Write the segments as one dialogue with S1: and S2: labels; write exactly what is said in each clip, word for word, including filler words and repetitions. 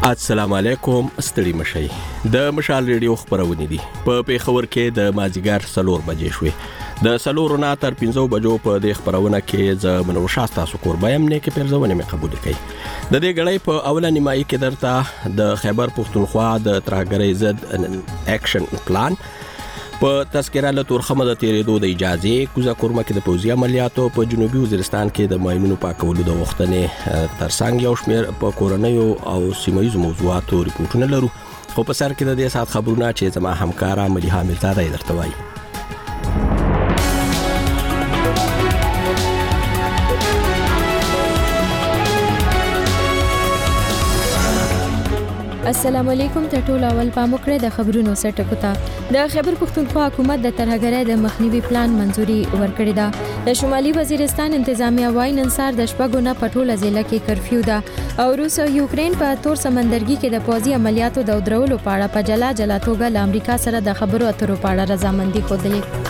S1: السلام علیکم، ستړي مشي. د مشال ریډیو خبرونه دي. په پیښور کې د مازیګر سلور بجې شوې. د سلور نه تر پنځو بجو په د خبرونه کې ز منو شاستا سکور بایم نه کې پرځونه مې قبول کړي. د دې غړې په اوله نیمایي کې درته د خیبر پښتونخوا د ترهګرۍ ضد اکشن پلان په تذکرہ له تورخمه د تیرېدو د اجازه کوزه کورمه کې د پوځي عملیاتو په جنوبي وزیرستان کې د ماینونو پاکولو د وختنې ترڅنګ یو شمېر په کورنیو او سیمایي موضوعاتو ریپورتونه لرو. خو په سر کې د دې سات خبرونه چې زما همکارا مليحه ملتاده درته وایي.
S2: السلام علیکم. ته ټول اول پام وکړئ د خبرونو سرټکو ته. د خیبر پښتونخوا حکومت د ترهګرۍ د مخنیوي پلان منځوري ورکړې ده. د شمالي وزیرستان انتظامیه وايي نن سهار د شپږو نه په ټوله ضلع کې کرفیو ده او روس او یوکرين په تور سمندرګي کې د پوځي عملیاتو د درولو په اړه په جلا جلا توګه له امریکا سره د خبرو اترو په اړه رضامندي ښودلې.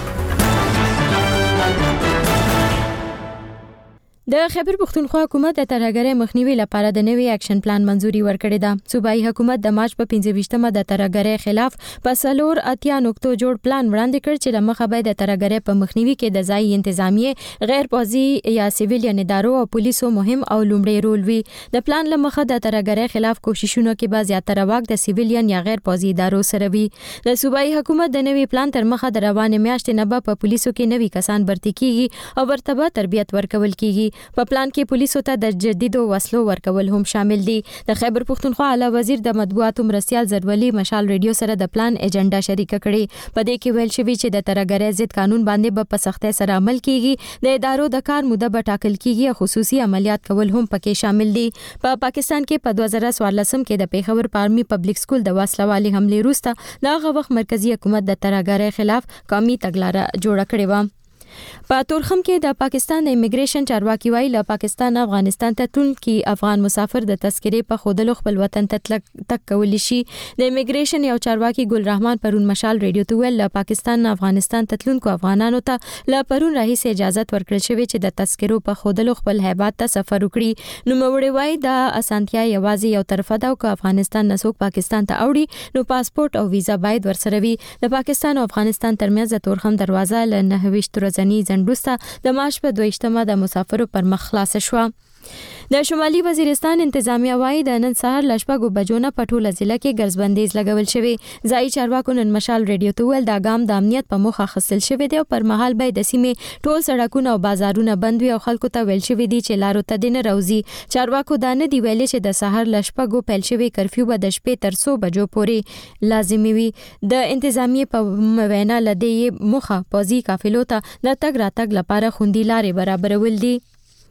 S2: د خیبر پښتونخوا حکومت د ترهګرۍ مخنیوي لپاره د نوي اکشن پلان منځوري ورکړې ده. صوبایي حکومت د مارچ په پنځه ویشتمه د ترهګرۍ خلاف په سلور اتیا نقطو جوړ پلان وړاندې کړ چې لمخه به د ترهګرۍ په مخنیوي کې د ځای انتظامیه غیر پوځي یا سیویلین ادارو او پولیسو مهم او لومړی رول وي. د پلان لمخه د ترهګرۍ خلاف کوششونو کې به زیاتره واک د سیویلین یا غیر پوځي ادارو سره وي. د صوبایي حکومت د نوي پلان تر مخه د روانې میاشتې نه به په پولیسو کې نوي کسان برتي کیږي او ورته به تربیت ورکول کیږي. په پلان کې پولیسو ته د جدیدو وسلو ورکول هم شامل دي. د خیبر پښتونخوا اعلی وزیر د مطبوعاتو مرستیال زرولي مشال ریډیو سره د پلان ایجنډا شریک کړي. په دې کې ویل شوی چې د ترهګرۍ ضد قانون باندې به په سختۍ سره عمل کیږي. د ادارو د کار موده به ټاکل کیږي. خصوصي عملیات کول هم پکې شامل دي. په پا پاکستان کې په دوه زره څوارلسم کې د پیښور پارمي پبلک سکول د وسلوالي حمله وروسته د هغه وخت مرکزی حکومت د ترهګرۍ خلاف قومي تګلاره جوړه کړې و. په تورخم کې د پاکستان د امیګریشن چارواکي وایي له پاکستان افغانستان ته تلونکي افغان مسافر د تذکرې په خودلو خپل وطن ته تک کولی شي. د امیګریشن یو چارواکي ګل رحمان پرون مشال ریډیو ته ویل له پاکستان افغانستان ته تلونکو افغانانو ته له پرون راهیسې اجازه ورکړل شوې چې د تذکرو په خودلو خپل هیبات ته سفر وکړي. نو موري وایي د اسانتیا یوازې یو طرفه ده او که افغانستان نه څوک پاکستان ته اوړي نو پاسپورت او ویزا باید ورسره وي. د پاکستان او افغانستان ترمنځ د تورخم دروازه له نهه ویشت ورځې ځنډوسته د مارچ په دوه ویشتمه د مسافرو پر مخ خلاص شو. د شمالي وزیرستان انتظامیه وايي د نن سهار ل شپږو بجو نه په ټوله ضلع کې ګرځبندیز لګول شوی. ځایي چارواکو نن مشال ریډیو ته ویل دا ګام د امنیت په موخه اخیستل شوی دی او پر مهال به د سیمې ټول سړکونه او بازارونه بند وي او خلکو ته ویل شوی دی چې لارو ته نه راوځي. چارواکو دا نه دی ویلي چې د سهار ل شپږو پیل شوی کرفیو به د شپې تر څو بجو پورې لازمي وي. د انتظامیه په وینا لدې موخه پوځي قافلو ته د تګ راتګ لپاره خوندي لارې برابرول دي.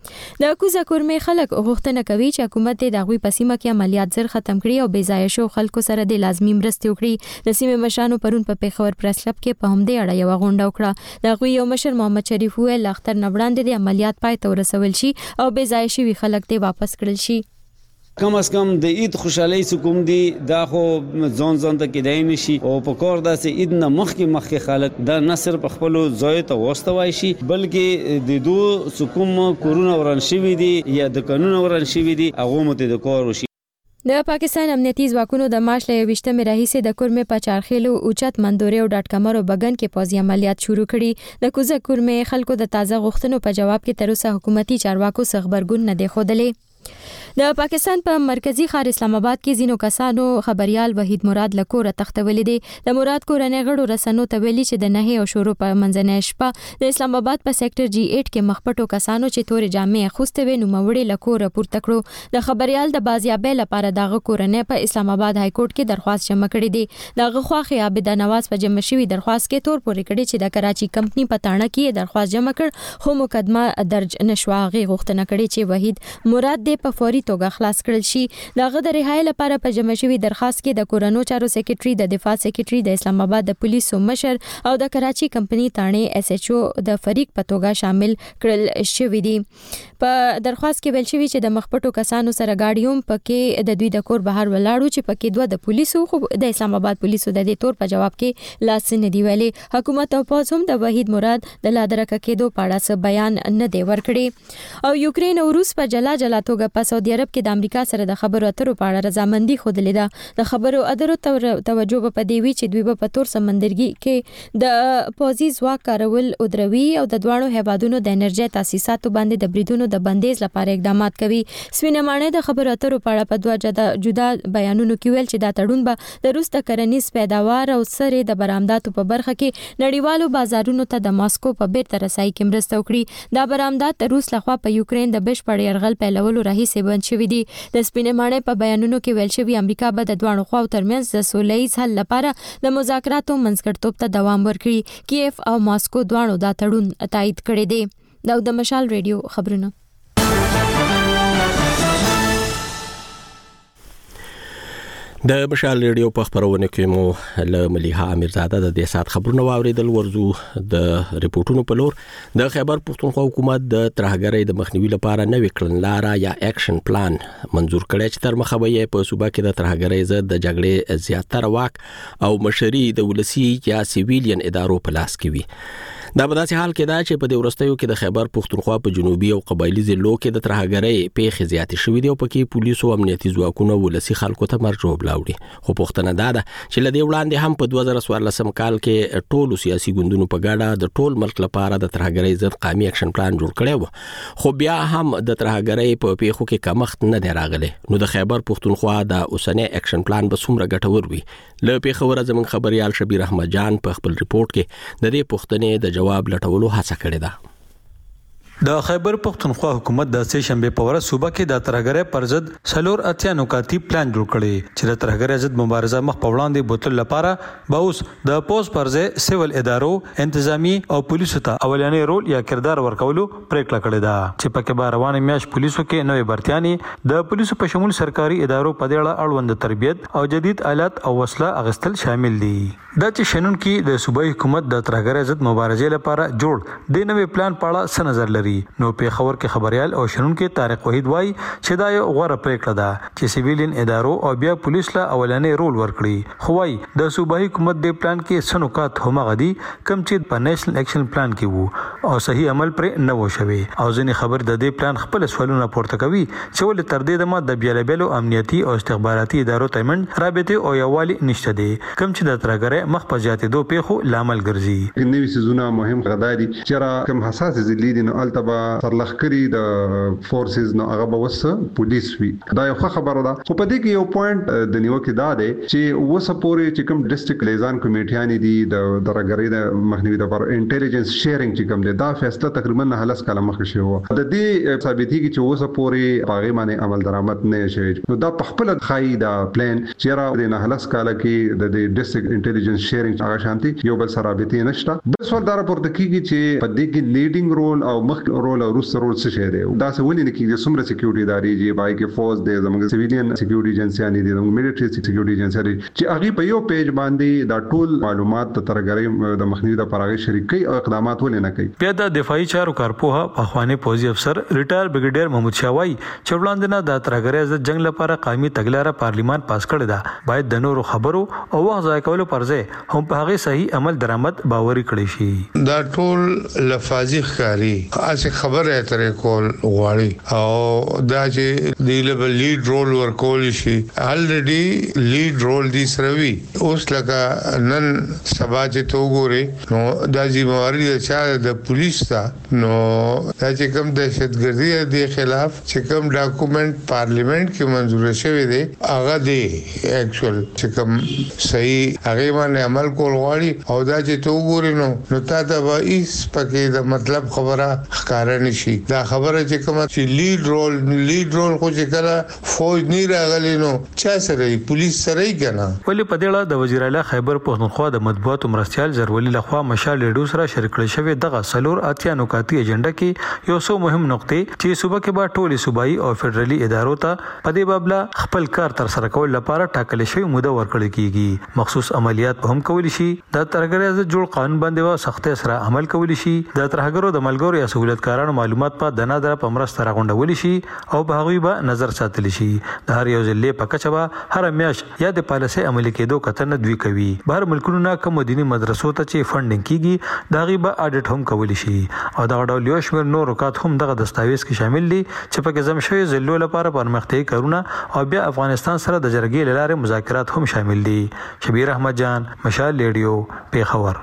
S2: د کوزه کورمې خلک غوښتنه کوي چې حکومت د دغوی په سیمه کې عملیات زر ختم کړي او بې ځایه شو خلکو سره د لازمي مرستې وکړي. د سیمې مشرانو پرون په پیښور پریس کلب کې په همدې اړه یو غونډه وکړه. دغوی یو مشر محمد شریف ویل اختر نه وړاندې د عملیات پای ته ورسول شي او بې ځایه شوي خلک ته واپس کړل شي.
S3: کم از کم د عید خوشحالي سکوم دي دا خو ځون ځون ته کېدای نشي او په کور داسې عید نه مخکې مخکې خلک دا نه صرف خپل ځای ته واستوي شي بلکې د دو سکوم کورونه وران شوي دي یا د قانون وران شوي دي هغه مت د کور وشي.
S2: د پاکستان امنیتي ځواکونو د مارچ له یوویشتمې راهیسې د کورمې په چارخیلو اوچت مندورې او ډاټ کمر او بګن کې پوځي عملیات شروع کړي. د کوزه کورمې خلکو د تازه غوښتنو په جواب کې تر اوسه حکومتي چارواکو څخه خبرګون نه دی ښودلی. د پاکستان په مرکزی ښار اسلام آباد کې ځینو کسانو خبريال وحید مراد لکوره تختولې دي. د مراد کورنۍ غړو رسنو ته ویلي چې د نهه او شروع په منځنۍ شپه د اسلام آباد په سېکټر جی اټ کې مخپټو کسانو چې تورې جامې اغوستې وې نو موړې لکوره پورته کړو. د خبريال د بازیابۍ لپاره دغه کورنۍ په اسلام آباد های کورټ کې درخواست جمع کړې دي. دغه خواخي عابد نواز په جمع شوی درخواست کې تور پورې کړي چې د کراچي کمپنی په تاڼه کې درخواست جمع کړ خو مقدمه درج نشوه. غي غوښتنه کړي چې وحید مراد د په فوري توګه خلاص کړل شي. دغه د رهایی لپاره په جمع شوی درخواست کې د کورونو چارو سیکریټري د دفاع سیکریټري د اسلام آباد د پولیسو مشر او د کراچي کمپنی تاڼې اس ایچ او د فریق په توګه شامل کړل شوی دي. په درخواست کې ویل شوی چې د مخپټو کسانو سره گاډیوم پکې د دوی د کور بهر ولاړو چې پکې دوه د پولیسو خو د اسلام آباد پولیسو د دې تور په جواب کې لاس نه دی ویلي. حکومت او پوز هم د وحید مراد د لادرکه کېدو په اړه څه بیان نه دی ورکړي. او یوکرين او روس په جلا جلا توګه توګه په سعودي عرب کې د امریکا سره د خبرو اترو په اړه رضامندي خوده لیده د خبرو اترو توجه په دی وی چې دوی په تور سمندرګي کې د پوزي ځواک کارول او دروي او د دوانو هیوادونو د انرژي تاسیساتو باندې د بریدونو د بندیز لپاره اقدامات کوي. سپینمانه د خبرو اترو په اړه په دوه جدا جدا بیانونو کې ویل چې دا تړون به د روس د کرنیز پیداوار او سره د برآمداتو په برخه کې نړیوالو بازارونو ته د ماسکو په بیرته رسایي کې مرسته وکړي. دا برآمدات روس لخوا په یوکرين د بشپړ يرغل پیلولو راهیسې بند شوې دي. د سپینمانه په بیانونو کې ویل شوی امریکا به د دوه خواو ترمنځ د سولهییز حل لپاره د مذاکراتو منځګړیتوب ته دوام ورکړي. کیف او ماسکو دواړو دا تړون تایید کړی دی. دا د مشال ریډیو خبرونه.
S1: د مشال ریډیو په خبرونه کې مو له مليحه امیرزاده د دې سات خبرونه واوریدل. ورزو د ریپورتونو په لور د خیبر پښتونخوا حکومت د ترهګرۍ د مخنیوي لپاره نوې کړنلاره یا اکشن پلان منزور کړی چې تر مخه به په صوبه کې د ترهګرۍ ضد د جګړې زیاتره واک او مشري د ولسی یا سیویلین ادارو په لاس کې وي. دا په داسې حال کې دا چې په دې ورستیو کې د خیبر پښتونخوا په جنوبي او قبایلی ضلعو کې د ترهګرۍ پیښې زیاتې شوې دي او پکې پولیسو او امنیتي ځواکونو ولسی خلکو ته مرجوب لاوړي. خو پښتنه دا ده چې لدې وړاندې هم په دوه زره څوارلسم کال کې ټولو سیاسي ګوندونو په ګډه د ټول ملک لپاره د ترهګرۍ ضد قومي اکشن پلان جوړ کړی و. خو بیا هم د ترهګرۍ په پیښو کې کمښت نه دی راغلی. نو د خیبر پښتونخوا د اوسنی اکشن پلان به څومره ګټور وي؟ له پیښوره زموږ خبريال شبیر احمد جان په خپل ریپورت کې د دې پوښتنې د جواب لټولو هڅه کړې ده.
S4: د خیبر پښتونخوا حکومت د سه شنبه په ورځ صوبه کې د ترهګرۍ پر ضد سلور اتیا نکاتی پلان جوړ کړي چې د ترهګرۍ ضد مبارزه مخ په وړاندې بوتل لپاره به اوس د پوز پرځه سیول ادارو انتظامی او پولیسو ته اولانې رول یا کردار ورکولو پریکړه کړې ده چې پکې به روانه میاش پولیسو کې نوې برتياني د پولیسو په شمول سرکاري ادارو په دې اړه اړوند تربیت او جدید آلات او وسله اغستل شامل دي. دا چې شنن کې د صوبایي حکومت د ترهګرۍ ضد مبارزې لپاره جوړ د نوې پلان په اړه څه نظر لري. نو په خبر کې خبريال او شنن کې طارق وحید وای چې دا یو غوړه پریکړه ده چې سیویلین ادارو او بیا پولیس لا اولانې رول ورکړي. خو وای د صوبایي حکومت د پلان کې سنوکات هم غدي کم چې په نېشنل اکشن پلان کې وو او صحیح عمل پر نه و شوي. او ځنې خبر د دې پلان خپل سوالونه پورته کوي چې ول تر دې د ما د بیلابلو امنیتي او استخباراتي ادارو ترمن رابطه او یوالي نشته دي کم چې د ترهګرۍ مخ په زیاتېدو پیښو لامل ګرځي.
S5: نوې سيزونه مهم غداري چې کوم حساس ضلع دي نو التبا سرلخکري د فورسز نو هغه بوس پولیس وی. دا یو خبره ده. خو په دې کې یو پوینټ د نیوکه دا ده چې وسپوري چې کوم ډیسټریکټ لیزان کمیټیان دي د درګری د مخنیوي لپاره انټيليجنس شیرینګ چې کوم دي دا فیصله تقریبا نه هلس کاله مخکې شوی و. د دې ثابتېږي چې وسپوري باغې باندې عمل درآمد نه شوی. نو دا په خپل خای دا پلان چې را د نه هلس کاله کې د ډیسټریکټ انټيليجنس شیرینګ هغه شانتي یو بل سره رابطه نشته. بل سوال دا راپورته کیږي چې په دې کې لیډینګ رول او مخ رول او روس رول څه شي دی. دا څه ولې نه کیږي سمره سکیورټي ادارې چې بای کې فوز دی زموږ سیویلین سکیورټي ایجنسیانې دي زموږ ملټری سکیورټي ایجنسیانې چې هغه په یو پیج باندې دا ټول معلومات د ترهګرۍ د مخنیوي لپاره شریکي او اقدامات ولې نه کوي.
S4: بیا د دفاعي چارو کارپوه اخواني پوزي افسر ریټایر بریګیډیر محمود شاوای چې وړاندې نه د ترهګرۍ ضد جنگ لپاره قومي تګلارې پارلیمان پاس کړی دا باید د نورو خبرو او وخت ضایع کولو پرځه هم په هغه صحیح عمل درآمد باوري کړی شي.
S6: دا ټول لفاظي ښکاری اسه خبره ترې کول غواړي او دا چې دی له لیډ رول ورکول شي الریډي لیډ رول دي سروي اوس لکه نن سبا چې تو ګوري نو دا ذمہواری چې د پولیس تا نو دا چې کوم دهشتګردي دی خلاف چې کوم ډاکومېنټ پارلیمنت کې منزور شوی دی هغه دی اکچوال چې کوم صحیح هغه باندې عمل کول غواړي او دا چې تو ګوري نو نو تا ته به هیڅ پکې د مطلب خبره ښکارا نشي. دا خبره چې کوم چې لیډ رول لیډ رول خو چې کله فوج نه راغلی نو چا سره پولیس سره یې کنه.
S4: ولې په دې اړه د وزیر اعلی خیبر پښتونخوا د مطبوعاتو مرستيال زرولي لخوا مشال ریډیو سره شریک کړی شوی دغه سلور اتیا نکاتی ایجنډا کې یو څو مهم نقطې چې صوبه کې به ټولي صوبایي او فدرالي ادارو ته په دې بابله خپل کار تر سره کول لپاره ټاکل شوی موده ورکړل کیږي. مخصوص عملیات هم کول شي د ترهګرۍ ضد جوړ قانون باندې وا سختۍ سره عمل کول شي د ترهګرو د ملګرو یا سہولت مسولیتکارانو معلومات په دنا در په مرسته راغونډول شي او په هغوی به نظر ساتل شي. د هر یو ضلع په کچه به هر میاشت یا د پالیسۍ عملي کېدو کتنه دوی کوي. بهر ملکونو نه کوم دیني مدرسو ته چې فنډینګ کیږي د هغوی به اډټ هم کولی شي او دغه ډول یو شمېر نور نکات هم دغه دستاویز کې شامل دي چې پکې ضم شوي ضلعو لپاره پرمختیایي کارونه او بیا افغانستان سره د جرګې له لارې مذاکرات هم شامل دي. شبیر احمد جان، مشال ریډیو، پیښور.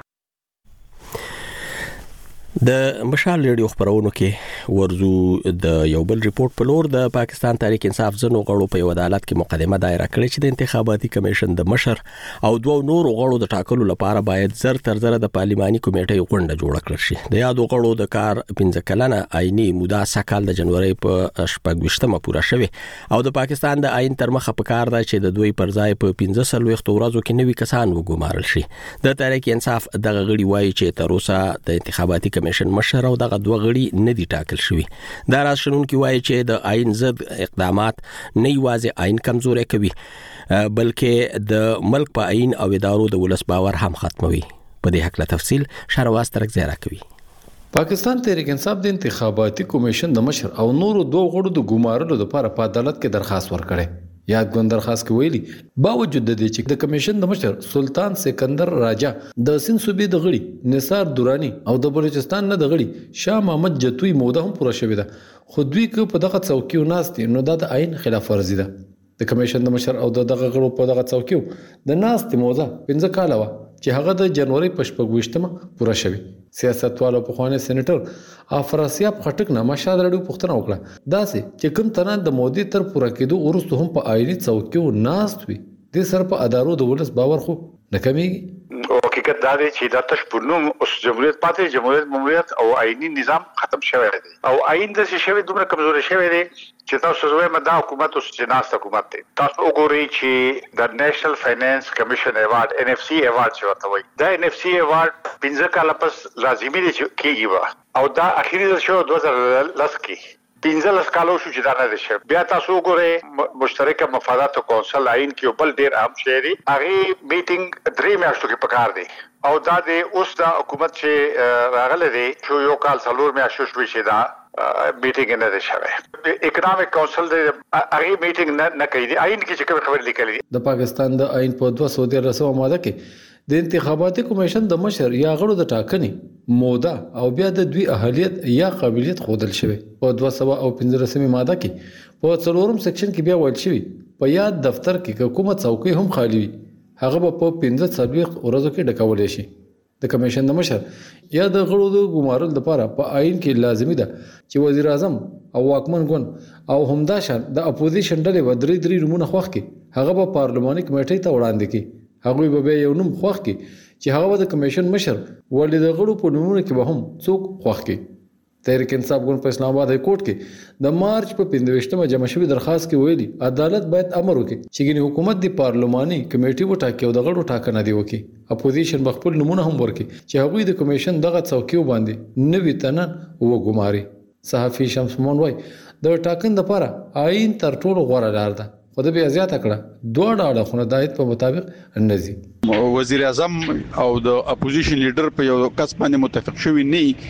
S1: د مشال ریډیو خبرونو کې ورزو د یو بل ریپورت په لور. د پاکستان تحریک انصاف ځنو غړو په یو عدالت کې مقدمه دایره کړې چې د انتخاباتي کمیشن د مشر او دوه نور غړو د ټاکلو لپاره باید زر تر زر د پارلماني کمیټې غونډه جوړه کړل شي. د یادو غړو د کار پنځه کلنه آئینی موده سکهال د جنوري په شپږ پوره شوه او د پاکستان د آئین تر مخه په کار ده چې د دوی پر ځای په پنځه سلويخت ورځو کې نوي کسان وګمارل شي. د تحریک انصاف دغه غړي وایي چې تر اوسه د انتخاباتي کمیشن مشر او دغه دوه غړي نه دي ټاکل شوي. دا راز شنونکي وایي چې د آئین ضد اقدامات نه یوازې آئین کمزوري کوي بلکې د ملک په آئین او ادارو د ولس باور هم ختموي. په دې حق له تفصیل شهرواز ترک زیرا کوي.
S7: پاکستان تحریک انصاف د انتخاباتي کمیشن د مشر او نورو دوه غړو د ګمارلو لپاره په عدالت کې درخواست ورکړي. یادګون درخواست کې ویلي باوجود د دې چې د کمیشن د مشر سلطان سکندر راجا د سند صوبې د غړي نثار دورانی او د بلوچستان نه د غړي شاه محمد جتوی موده هم پوره شوې ده خو دوی که په دغه څوکیو ناستي نو دا د آئین خلاف ورزي ده. د کمیشن د مشر او دغه غړو په دغه څوکیو د ناستي موده پنځه کاله و چې هغه د جنوري په شپږ پوره شوی. سیاستوالو په خوانه سېنیټر افراسیاب خټک نه مشال ریډیو پوښتنه وکړه داسې چې کوم تنان د مودي تر پوره کېدو ورسته هم په آئینی څوکیو ناست وي د سر په ادارو د ولس باور خو نه کمیږي.
S8: حقیقت دا دی چې دا تش پرنوم اوس جمهوریت پاتې جمهوریت مموریت او آئینی نظام ختم شوی دی او آئین د شوی دومره کمزوري شوی دی چې تاسو زوی مدا حکومت اوس جناست حکومت دی. تاسو وګورئ چې د نېشنل فاینانس کمیشن ایوارډ ان اف سی ایوارډ چې ورته وایي دا ان اف سی ایوارډ پنځه کاله پس لازمي دی چې کیږي او دا اخیری د شو دوه زره لس کې پنځه لس کالو شو چې دا نه دي. بیا تاسو وګورئ مشترکه مفادات کونسل آئین کې بل ډیر اهم شی دی هغه میټینګ درې میاشتو کې پکار دی او دا د اوس د حکومت چې راغله دی چې یو کال څلور میاشتو شوي چې دا میټینګ نه دی شوی. اکونومیک کونسل د هغه میټینګ نه کوي آئین کې چې کوم خبر لیکل دي.
S7: د پاکستان د آئین په دوه سوه دیارلسمه ماده کې د انتخاباتي کمیشن د مشر یا غړو د ټاکنې موده او بیا د دوی اهلیت یا قابلیت خودل شوی. په دوه سوه او پنځلسمه ماده کې په څلورم سیکشن کې بیا ویل شوی په یاد دفتر کې حکومت څوکۍ هم خالی وي هغه په پنځه څلوېښت ورځو کې ډکول شي. د کمیشن د مشر یا د غړو د ګمارل لپاره په آئین کې لازمي ده چې وزیر اعظم او واکمن ګوند او همداشان د اپوزیشن ډلې و درې درې رومونه خوښ کې هغه په پارلماني کمیټې ته وړاندې کې هغه به یو نوم خوښ کې چې هغه د کمیشن مشر ولې د غړو په نومونو کې به هم څوک خوښ کې. تحریک انصاف ګوند په اسلام آباد های کورټ کې د مارچ په پنځه جمع شوی درخواست کې ویلي عدالت باید امر وکړي چې ګینه حکومت د پارلماني کمیټې وټاکي او د غړو ټاکنه دی وکړي. اپوزیشن بخپل نمونه هم ورکړي چې هغوی د کمیشن دغه څوکیو باندې نوي تنن وګماري. صحافي شمس مومن وای د ټاکن لپاره آئین تر ټولو غوړه لار ده خو د بیا زیاته کړه دوه ډاله خو د آیت په مطابق نزي.
S9: وزیر اعظم او د اپوزیشن لیډر په یو کس باندې متفق شوی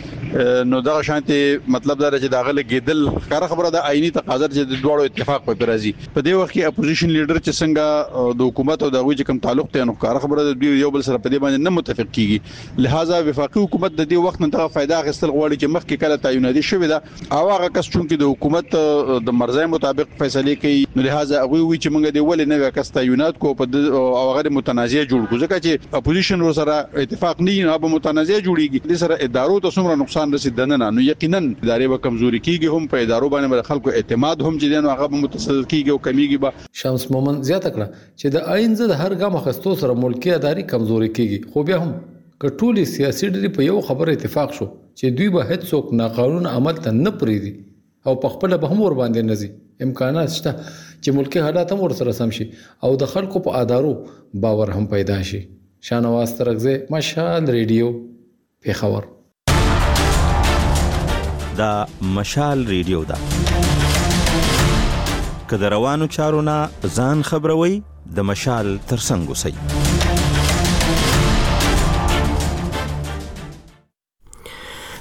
S9: نه نو دا شانتي مطلب دا چې دا غل کېدل کار خبره د آئینی تقاضا چې د دوړو اتفاق په راځي. په دې وخت کې اپوزیشن لیډر چې څنګه د حکومت او د غوي کوم تعلق ته نو کار خبره د یو بل سره په دې باندې نه متفق کیږي. لہذا وفاقي حکومت د دې وخت نه دغه فائدہ اخیستل غواړي چې مخکې کله تعیناتي شوی دا او هغه کس چې د حکومت د مرزای مطابق فیصله کوي نو لہذا هغه وی چې موږ د ولې نه کس تعینات کو په او هغه متنازع جوړ کو ځکه چې اپوزیشن ور سره اتفاق نه نه به متنازع جوړیږي د سره ادارو ته څومره نقصان رسیدنه نه نو یقینا ادارې به کمزوري کیږي هم په ادارو باندې خلکو اعتماد هم چې نو هغه به متصل کیږي او کمیږي به.
S7: شمس مومن زیاته کړه چې د آئین زده هر ګام خستو سره ملکی اداري کمزوري کیږي خو بیا هم کټولي سیاسي ډلې په یو خبره اتفاق شو چې دوی به هیڅ څوک ناقانون عمل ته نه پریدي او په خپل به هم ور باندې نزي. امکانات شته چې ملکی حالات هم ور سره سم شي او د خلکو په ادارو باور هم پیدا شي. شانواز ترغزه مشال ریډیو پیښور.
S10: دا مشال ریډیو دا کله روانو چارونه ځان خبروي د مشال ترڅنګ وسی.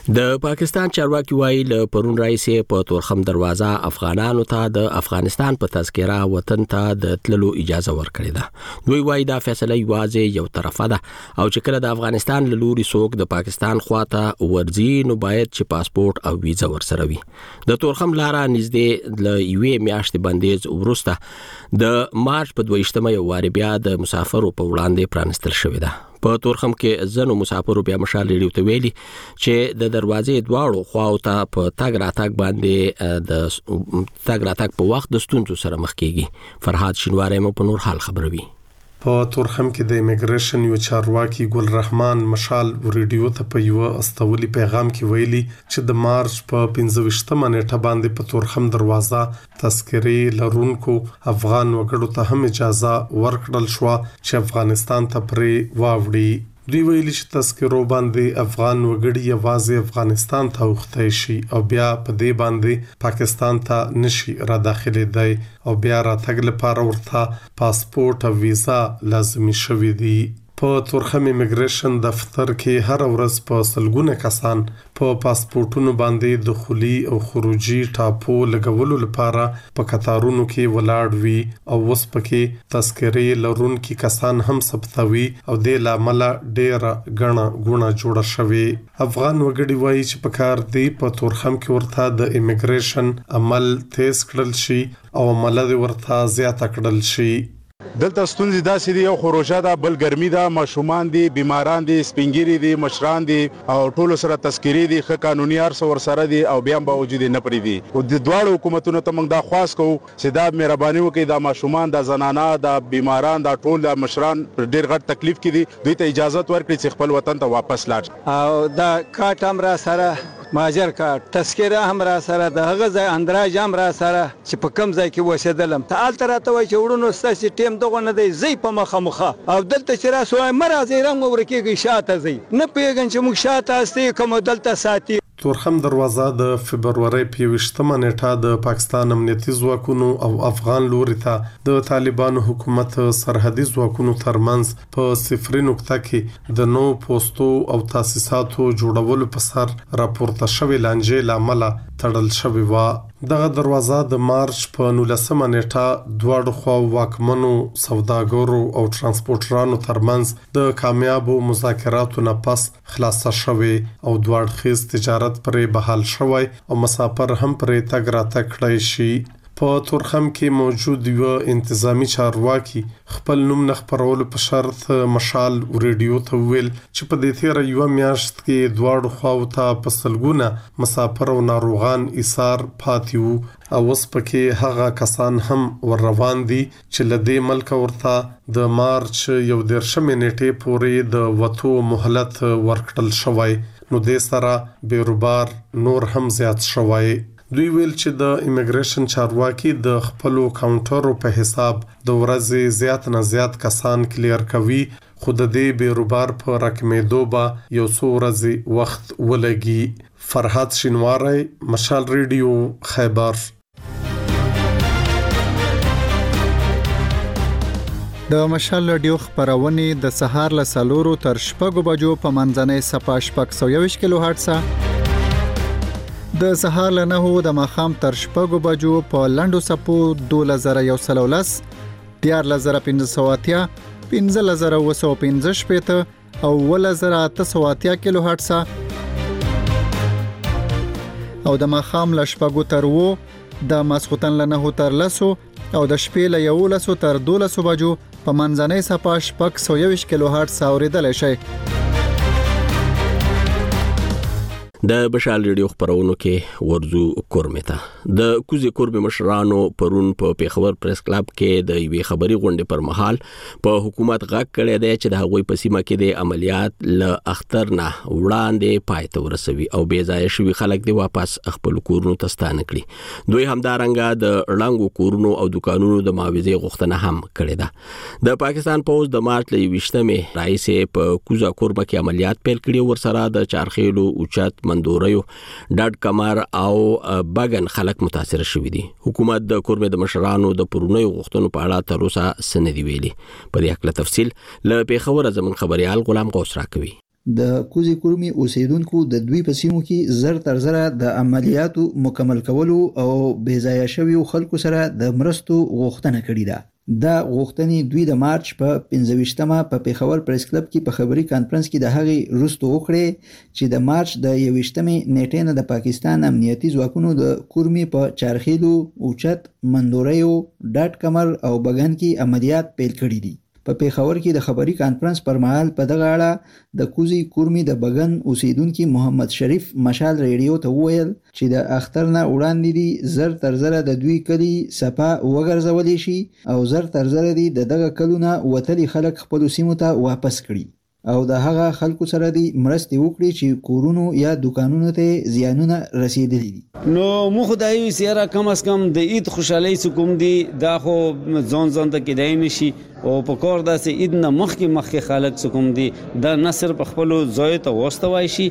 S1: د پاکستان چارواکي وایي له پرون راځي په تورخم دروازه افغانانو ته د افغانستان په تذکره وطن ته د تللو اجازه ورکړې ده. دوی وایي دا فیصله یوازې یو طرفه ده او چې کله د افغانستان له لوري څوک د پاکستان خواته ورځي نو باید چې پاسپورت او ویزه ورسره وي. د تورخم لاره نږدې ل یوې میاشتې بندیز وروسته د مارچ په دویشتمه یو واري بیا د مسافرو په وړاندې پرانستل شوې ده. په تورخم کې ځنو مسافرو بیا مشال ریډیو ته ویلي چې د دروازې دواړو خواو ته په تاګ راتاګ باندې د تاګ راتاګ په وخت د ستونزو سره مخ کیږي. فرحات شینواری مو په نور حال خبروي.
S11: په تورخم کې د ایمیګریشن یو چارواکي ګل رحمان مشال ریډیو ته په یو استولي پیغام کې ویلي چې د مارچ په پنځه ویشتمه نیټه باندې په تورخم دروازه تذکرې لرونکو افغان وګړو ته هم اجازه ورکړل شو چې افغانستان ته پرې واوړي. دوی ویلي چې تذکرو باندې افغان وګړي یوازې افغانستان ته وخته شي او بیا په دې باندې پاکستان ته نشي را داخليدای او بیا راتګ لپاره ورته پاسپورت او ویزا لازمي شوي دي. په تورخم ایمیګریشن دفتر کې هر ورځ په سلګونه کسان په پاسپورتونو باندې دخولي او خروجي ټاپو لګولو لپاره په قطارونو کې ولاړ وي او اوس پکې تذکرې لرونکي کسان هم ثبتوي او د لامل ډېر غنا غونه جوړه شوی. افغان وګړي وایي چې په کار دی په تورخم کې ورته د ایمیګریشن عمل تیز کړل شي او عمل ورته زیات کړل شي.
S12: دلته ستونزې داسې دي، یو خروجه ده، بل ګرمي ده، ماشومان دي، بیماران دي، سپینګیری دي، مشران دي او ټولو سره تذکری دي، ښه قانوني ارس ور سره دي او بیا هم باوجود نه پرې دي. او د دواړو حکومتونو ته موږ دا خواست کوو چې دا مهرباني وکړي، دا ماشومان، دا زنانه، دا بیماران، دا ټول د مشران ډېر غټ تکلیف کې دي، دوی ته اجازه ورکړي چې خپل وطن ته واپس لاړ
S13: او دا کاټ هم را سره ماجر کا تذکره هم را سره د هغه ځای اندراج هم را سره چې په کم ځای کې وسیدلم ته آل تر ته وای چې وړونو ستاسو ټیم دغه نه دی زی په مخه مخه او دلته چې را سوای مرزه رنګ ورکیږي شاته زی نه پیګن چې موږ شاته استي کوم دلته ساتي.
S11: تورخم دروازه د فبرवरी په یوشتمه نیټه د پاکستان امنیتي ځواکونو او افغان لوري ته د طالبانو حکومت سرحدي ځواکونو ترمنځ په صفري نقطه کې د نو پوسټو او تاسیساتو جوړولو په سر راپورته شوی لانجې لامل تړل شوی و. دغه دروازه د مارچ په نولسمه نیټه دواړو خواو واکمنو سوداګرو او ترانسپورټرانو ترمنځ د کامیابو مذاکراتو نه پس خلاصه شوی او دواړخیز تجارت پرې بحال شوی او مسافر هم پرې تګ راتګ کړی شي. په تورخم کې موجود یو انتظامی چارواکي خپل نوم نه خبرولو په شرط مشال ریډیو ته ویل چې په دې تیر یو میاشت کې دواړو خواو ته په سلګونه مسافر او ناروغان ایثار پاتیو او اوس پکې هغه کسان هم ور روان دي چې لدې ملک ورته د مارچ یو دیرشمې نیټې پورې د وټو مهلت ورکړل شوی نو د سره بیروبار نور هم زیات شوی. دوی ویل چې د ایمیګریشن چارواکي د خپل کاونټرو په حساب د ورځې زیات نه زیات کسان کلیر کوي خو د دې بیروبار په رقمېدو به یو څو ورځې وخت ولګي. فرحات شینواری، مشال ریډیو، خیبر.
S14: د مشال ریډیو خبرونه د سهار له سلورو تر شپږو بجو په منځنۍ صفه شپږ سوه یوویشت کیلو هرتز، د سهار له نهو د ماښام تر شپږو بجو په لنډو سپو دوولس زره یو سل او لس، دیارلس زره پنځه سوه اتیا، پنځلس زره اوه سوه پنځه شپېته او اوولس زره اته سوه اتیا کیلو هرتز او د ماښام له شپږو تر اوو، د ماسخوتن له نهو تر لسو او د شپې له یولسو تر دولسو بجو په منځنۍ صفه شپږ سوه یوویشت کیلو هرتز اورېدلی شئ.
S1: د بشال ریډیو خبرونو کې ورزو کورمتا د کوزي کوربه مشرانو پرون په پیښور پریس کلب کې د یوې خبري غونډې پر مهال په حکومت غږ کړی دی چې د هغوی په سیمه کې د عملیات ل اختر نه وړاندې پای ته ورسوي او بې ځایه شوي خلک دی واپس خپل کورونو ته ستانه کړي. دوی همدارنګه د ړنګو کورونو او دکانونو د معاوضې غوښتنه هم کړې ده. د پاکستان پوز د مارچ ل یوویشتمې راهیسې په کوزا کوربه کې عملیات پیل کړي ورسره د چارخیلو اوچت مندوریو ډاډ کمر او بغن خلک متاثر شوي دي. حکومت د کوربه د مشرانو د پرونیو غوښتنو په اړه تر اوسه سندې ویلي. په دې اړه تفصیل له پیښور زمون خبريال غلام غوث راکوي.
S15: د کوزي کورمي اوسیدونکو د دوی په سیمو کې زر تر زره د عملیاتو مکمل کولو او بې ځایه شویو خلکو سره د مرستو غوښتنه کړې ده. دا غوښتنې دوی د مارچ په پنځه ویشتمه په پیښور پریس کلب کې په خبري کانفرنس کې د هغې وروسته وکړې چې د مارچ د یوویشتمې نیټې نه د پاکستان امنیتي ځواکونو د کورمي په چارخیلو، اوچت، مندوریو، ډاټ کمر او بګن کې عملیات پیل کړي دي. په پیښور کې د خبري کانفرنس پر مهال په دغه اړه د کوزي کورمي د بګن اوسیدونکي محمد شریف مشال ریډیو ته وویل چې د اختر نه وړاندې دي زر تر زره د دوی کلی سپا وګرځولی شي او زر تر زره دي د دغه کلونه وتلي خلک خپلو سیمو ته واپس کړي او د هغه خلکو سره دي مرستې وکړي چې کورونو یا دکانونو ته زیانونه رسیدلي دي.
S3: نو مو خدای سیاره کم از کم د عید خوشحالي سکوم دي دا خو ځان ځان ته کېدای نشي او په کور داسې عید نه مخکې مخکې خلک سکوم دي دا نه صرف خپل ځای ته واستوي شي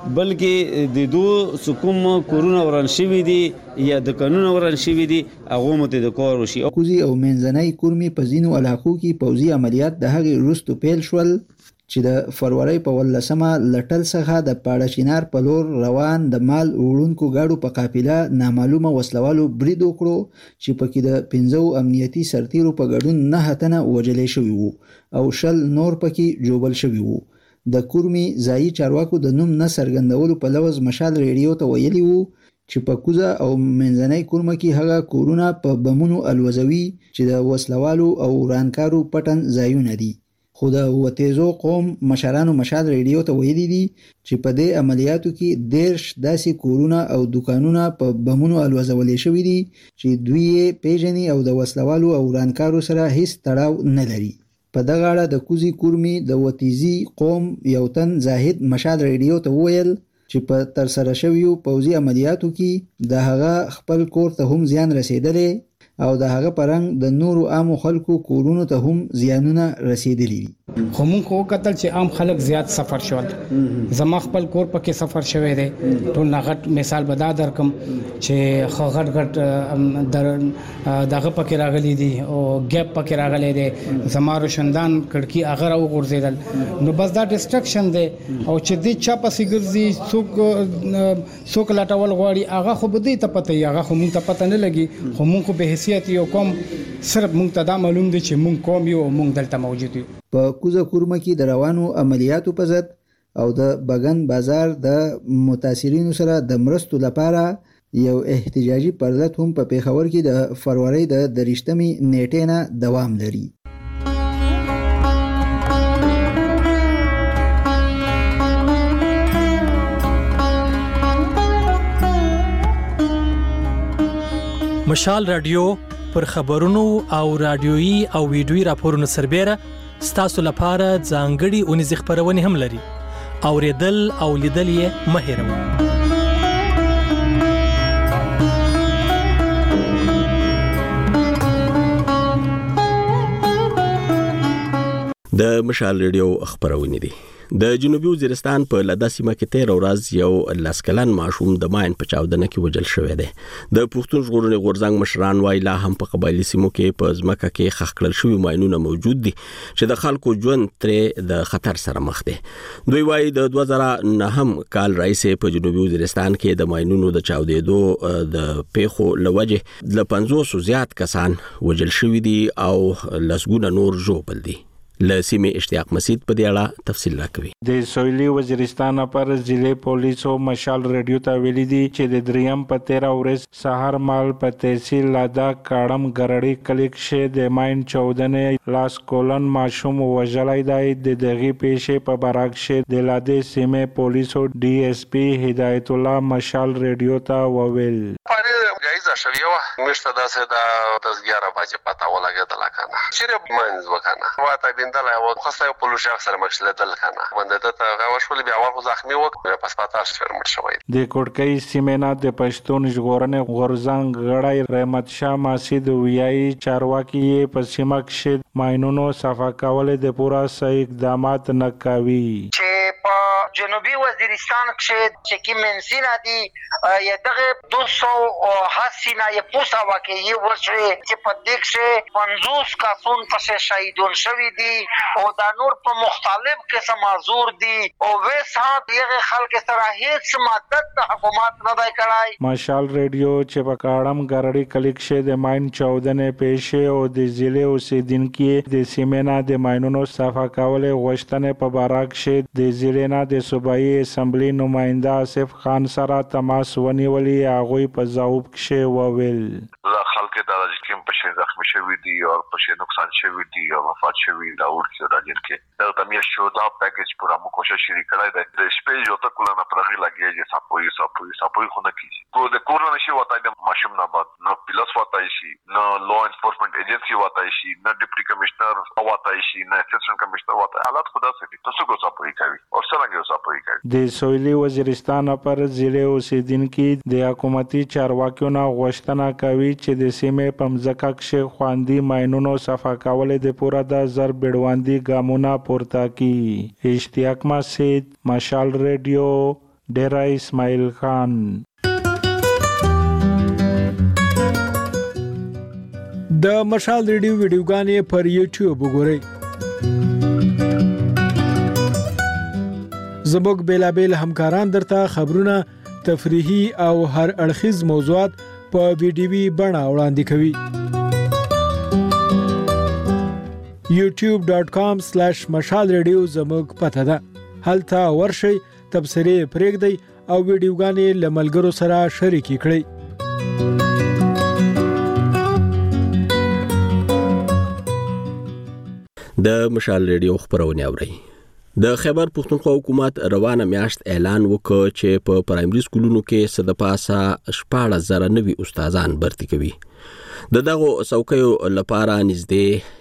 S3: بلکې د دوه سکوم کورونه وران شوی دي یا د قانون وران شوی دي هغه مت د کور وشي.
S15: کوزي او منځنۍ کورمي په ځینو علاقو کې پوځي عملیات د هغې وروسته پیل شول چې د فروری په ولسمه لټل څخه د پاړچینار په لور روان د مال وړونکو گاډو په قافله نامعلومه وسلوالو برید وکړو چې پکې د پنځو امنیتي سرتیرو په ګډون نه هتنه وجلې شوي وو او شل نور پکې جوبل شوي وو. د کورمي ځایي چارواکو د نوم نه څرګندولو په لوز مشال ریډیو ته ویلي وو چې په کوزه او منځنۍ کورمه کې هغه کورونه په بمونو الوزوي چې د وسلوالو او ورانکارو پټن ځایونه دي. خو د وتیزو قوم مشرانو مشال ریډیو ته ویلي دي چې په دې عملیاتو کې دیرش داسې کورونه او دکانونه په بمونو الوزولې شوي دي چې دوی یې پیژني او د وسلوالو او ورانکارو سره هیڅ تړاو نه لري. په دغه اړه د کوزي کورمي د وتیزي قوم یو تن زاهد مشال ریډیو ته وویل چې په ترسره شویو پوځي عملیاتو کې د هغه خپل کور ته هم زیان رسیدلی او د هغه پرنګ د نورو عامو خلکو کورونو ته هم زیانونه رسیدلی دي.
S16: خو مونږ خو کتل چې عام خلک زیات سفر شول. زما خپل کور پکې سفر شوی دی. ټول نغټ مثال بدا درکم چې خو غټ غټ در دغه پکې راغلي دي او ګیپ پکې راغلي دي. زما روشندان کړکی هغه راو غورځیدل. نو بس دا ډیسټرکشن دی او چې دې چا پسې ګرځي څوک څوک لاټول غواړي هغه خو بده ته پته یې هغه خو مونږ ته پته نه لګي. خو مونږ به حیثیت یو کوم صرف مونږ ته دا معلوم دي چې مونږ کوم یو مونږ دلته موجود یو.
S15: په کوزه کورمه کې د روانو عملیاتو په ضد او د بګن بازار د متاثرینو سره د مرستو لپاره یو احتجاجي پرلط هم په پیښور کې د فروری د دریشتمې نیټې نه دوام لري.
S17: مشال رادیو پر خبرونو او رادیويي او ویډیويي راپورونو سربېره ستاسو لپاره ځانګړي اونیز خبرونه هم لري. اوریدل او لیدل یې مه هېروئ.
S1: د مشال ریډیو خبرونه دي. د جنوبي وزیرستان په لدا سیمه کې تیر ورځ یو لاسکلن ماشوم د ماین په چاودنه کې وجل شوی دی. د پښتون ژغورنې غورځنګ مشران وایي لا هم په قبایلی سیمو کې په ځمکه کې خښ کړل شوي ماینونه موجود دي چې د خلکو ژوند ترې د خطر سره مخ دی. دوی وایي د دوه زره نهم کال راهیسې په جنوبي وزیرستان کې د ماینونو د چاودېدو د پیښو لوجه ل پنځوس زیات کسان وجل شوي دي او لسګونه نور ژوبل دي. لسیمه اشتیاق مسید په دې اړه تفصیل راکوي.
S18: د سویلي وزیرستان پر ضلع پولیسو مشال ریډیو ته ویلي دي چې د دریم په تیرا ورځ سحر مال په تحصیل لادا کاړم ګرړی کلیک شه د ماین چودنې لاس کولن ماشوم وژلای دی. د دغه پیښې په برعکس شه د لاده سیمه پولیسو ډي اس پی هدایت الله مشال ریډیو ته وویل
S19: جایزه شوی و مشته داسه د تزګیاره باندې پتا ولګیدل کنه چې ماینز وکنه واته بندل او خاصه په لوشاخ سره مشله دل کنه باندې ته غوښول بیا ورغو زخمی وک په سپاتار شرمټ شوی.
S18: د کوټکۍ سیمه د پښتون ژغورنې غورځنګ غړی رحمت شاه ماسید ویای چارواکي په سیمه کې ماینونو صفا کول د پورا صحیح اقدامات نه کوي
S20: چې په جنوبي وزیرستان کې چې کی منسینا دي یا دغه دو سو حسینا یا پوسا واقعي ورشي چې په دې کې پنځوس کسان په شهیدون شوي دي او دا نور په مختلف قسم معذور دي او وسات یې خلک سره هیڅ مدد د حکومت نه دی کړای.
S18: مشال ریډیو چې په کاړم ګرړی کلیک شه د ماین چودنې پېښه او د ضلع اوسیدونکو د سیمنا د ماینونو صفا کول غوښتنه په باراک شه د ضلع نه د صوبایي اسمبلی نماینده آصف خان سره تماس ونیولې هغه په ځواب کې وویل
S21: خلک د راځکیم په شي زخمی شوی دي او په شي نقصان شوی دي او وفات شوی دا ورته راځي کې دا تم یې شو دا پیکیج پورا مو کوشش کړی دی د شپې یو ته کولنه پرغي لګیږي سپوي سپوي سپوي خو نه کیږي کو د کورونه شي وتاي د ماشوم نه بعد نو پلس وتاي شي نو لو انفورسمنت ایجنسی وتاي شي نه ډیپټي کمشنر وتاي شي نه اسسټنټ کمشنر وتاي حالات خدا سي تاسو کو سپوي کوي او څنګه سپوي کوي
S18: د سویلي وزیرستان پر ضلع اوسیدونکو د حکومتي چارواکیو نه غوښتنه کوي چې د سیمې په مځکه کې خواندي ماینونو صفا کول د پورا د زر بډواندي ګامونه پورته کی. اشتیاق مسجد مشال ریډیو ډیرا اسماعیل خان.
S22: د مشال ریډیو ویډیوګانې پر یوټیوب وګورئ. زموږ بیلابیل همکاران درته خبرونه تفریحي او هر اړخیز موضوعات په ویډیوي بڼه وړاندې کوي. یوټیوب ډاټ کام سلیش مشال ریډیو زموږ پته ده. هلته ورشئ، تبصرې پرېږدئ او ویډیوګانې له ملګرو سره شریکې کړئ.
S1: د مشال ریډیو خبرونه اورئ. د خیبر پښتونخوا حکومت روانه میاشت اعلان وکړ چې په پرایمري سکولونو کې صد پاسه شپږ زره نوي استادان برتي کوي. د دغه څوکیو لپاره نږدې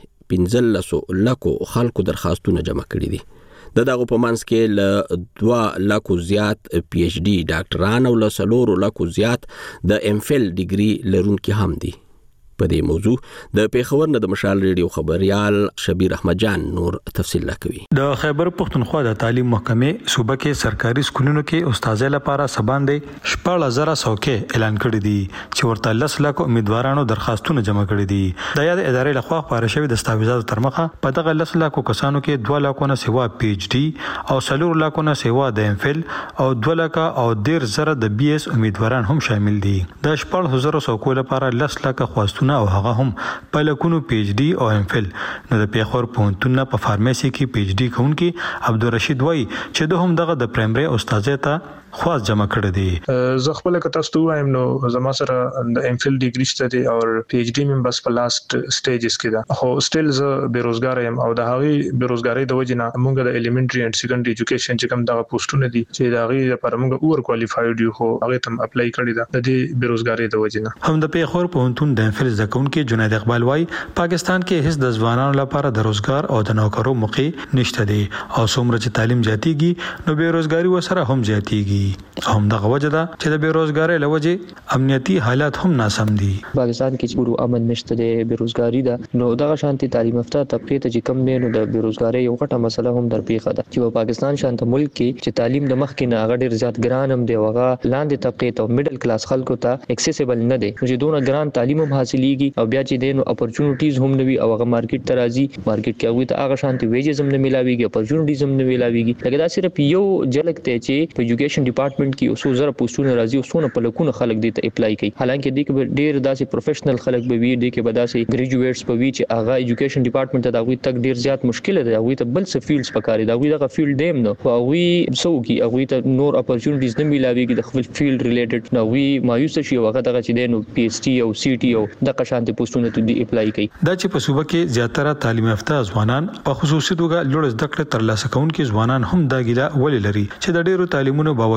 S1: پنځلس لکو خلکو درخواستونه جمع کړي دي. د دغه په منځ کې ل دوه لکو زیات پی ایچ ډي ډاکټران او ل څلور لکو زیات د ام فل ډیګري لرونکي هم دي. په دې موضوع د پیښور نه د مشال ریډیو خبريال شبیر احمد جان نور تفصیل راکوي.
S4: د خیبر پښتونخوا د تعلیم محکمې صوبه کې سرکاري سکولونو کې استادای لپاره سباندې شپږ زره څوکۍ اعلان کړې دي چې ورته لس لک امیدوارانو درخواستونه جمع کړي دي. د یاد ادارې لخوا خبره شوې دستاویزاتو تر مخه په دغه لس لک کسانو کې دوه لکونه سیوا پی ایچ ډي او څلور لکونه سیوا د ام فل او دوه لک او ډیر زره د بي اس امیدواران هم شامل دي. د شپږ زره څوکۍ لپاره لس لک خواستونه او هغه هم په لکونو پی ایچ ډي او ام فل. نو د پیښور پوهنتون په فارمیسي کې پی ایچ ډي کوونکی عبدالرشید وای چې دوه هم دغه د پرایمري استادۍ ته خواص جمع کړی دی.
S23: زه خپل کته ستو وایم نو زما سره د ام فل ډیګری شته دی او پی ایچ ډي مم بس په لاست سټیجز کې ده. خو سټیل زه بیروزګار یم او د هغه بیروزګاری د وجې نه موږ د الیمنټری اند سیکنډري ایجوکیشن چې کوم دغه پوسټونه دي چې د هغه لپاره موږ اور کوالیفاید یو خو هغه تم اپلای کړی ده د دې بیروزګاری د وجې نه.
S4: هم د پیښور پوهنتون د ام فل ځکونکو جنید اقبال وای پاکستان کې هیڅ د ځوانانو لپاره د روزګار او د نوکرو موقع نشته دی او څومره چې تعلیم زیاتیږي نو بیروزګاری وسره هم زیاتیږي. هم د وجه ده چې د بیروزګاری لوجه امنیتي حالات هم ناسم دي.
S24: پاکستان کې چې ورو امن نشته دی، بیروزګاری ده، نو دغه شانتي تعلیم یافته طبقه ته چې کم دی نو د بیروزګاری یو غټه مسله هم درپیښه ده چې په پاکستان شانته ملک کې چې تعلیم د مخ کې نه هغه ډیر زیات ګران هم دی او هغه لاندې طبقه ته میډل کلاس خلکو ته اکسیسیبل نه دی چې دونه ګران تعلیم هم حاصلېږي او بیا چې دی نو اپورچونټیز هم نوي او هغه مارکیټ ته راځي، مارکیټ کې هغه ته هغه شانتي ویجز هم نه ملاويږي، اپورچونټیز هم نه ملاويږي. لکه دا صرف یو جلک ته چې په ایجوکیشن ډپارټمنټ کې اوسو زره پوسټونه راځي او څونه په لکونه خلک دې ته اپلای کوي. حالانکه دې کې ډېر داسې پروفیشنل خلک به وي، دې کې به داسې ګریجویټس به وي چې هغه ایجوکیشن ډپارټمنټ ته دا غوي تک ډېر زیات مشکل دی. هغه ته بل څه فیلډز پکاري، دا غوي دغه فیلډ دیم نو هغه سو کې هغه ته نور اپورچونټیز نه ملاويږي د خپل فیلډ ریلیټډ نو وی مایوس شي هغه دغه چې دی نو پی ایچ ډي او سی ټي او د قشانت پوسټونه ته دی اپلای کوي.
S4: دا چې په صوبه کې زیاتره تعلیم یافته ځوانان په خصوصي توګه لوړ زده کړې ترلاسه کوونکي ځوانان هم دا ګیله ولې لري چې د ډیرو تعلیمونو باوجود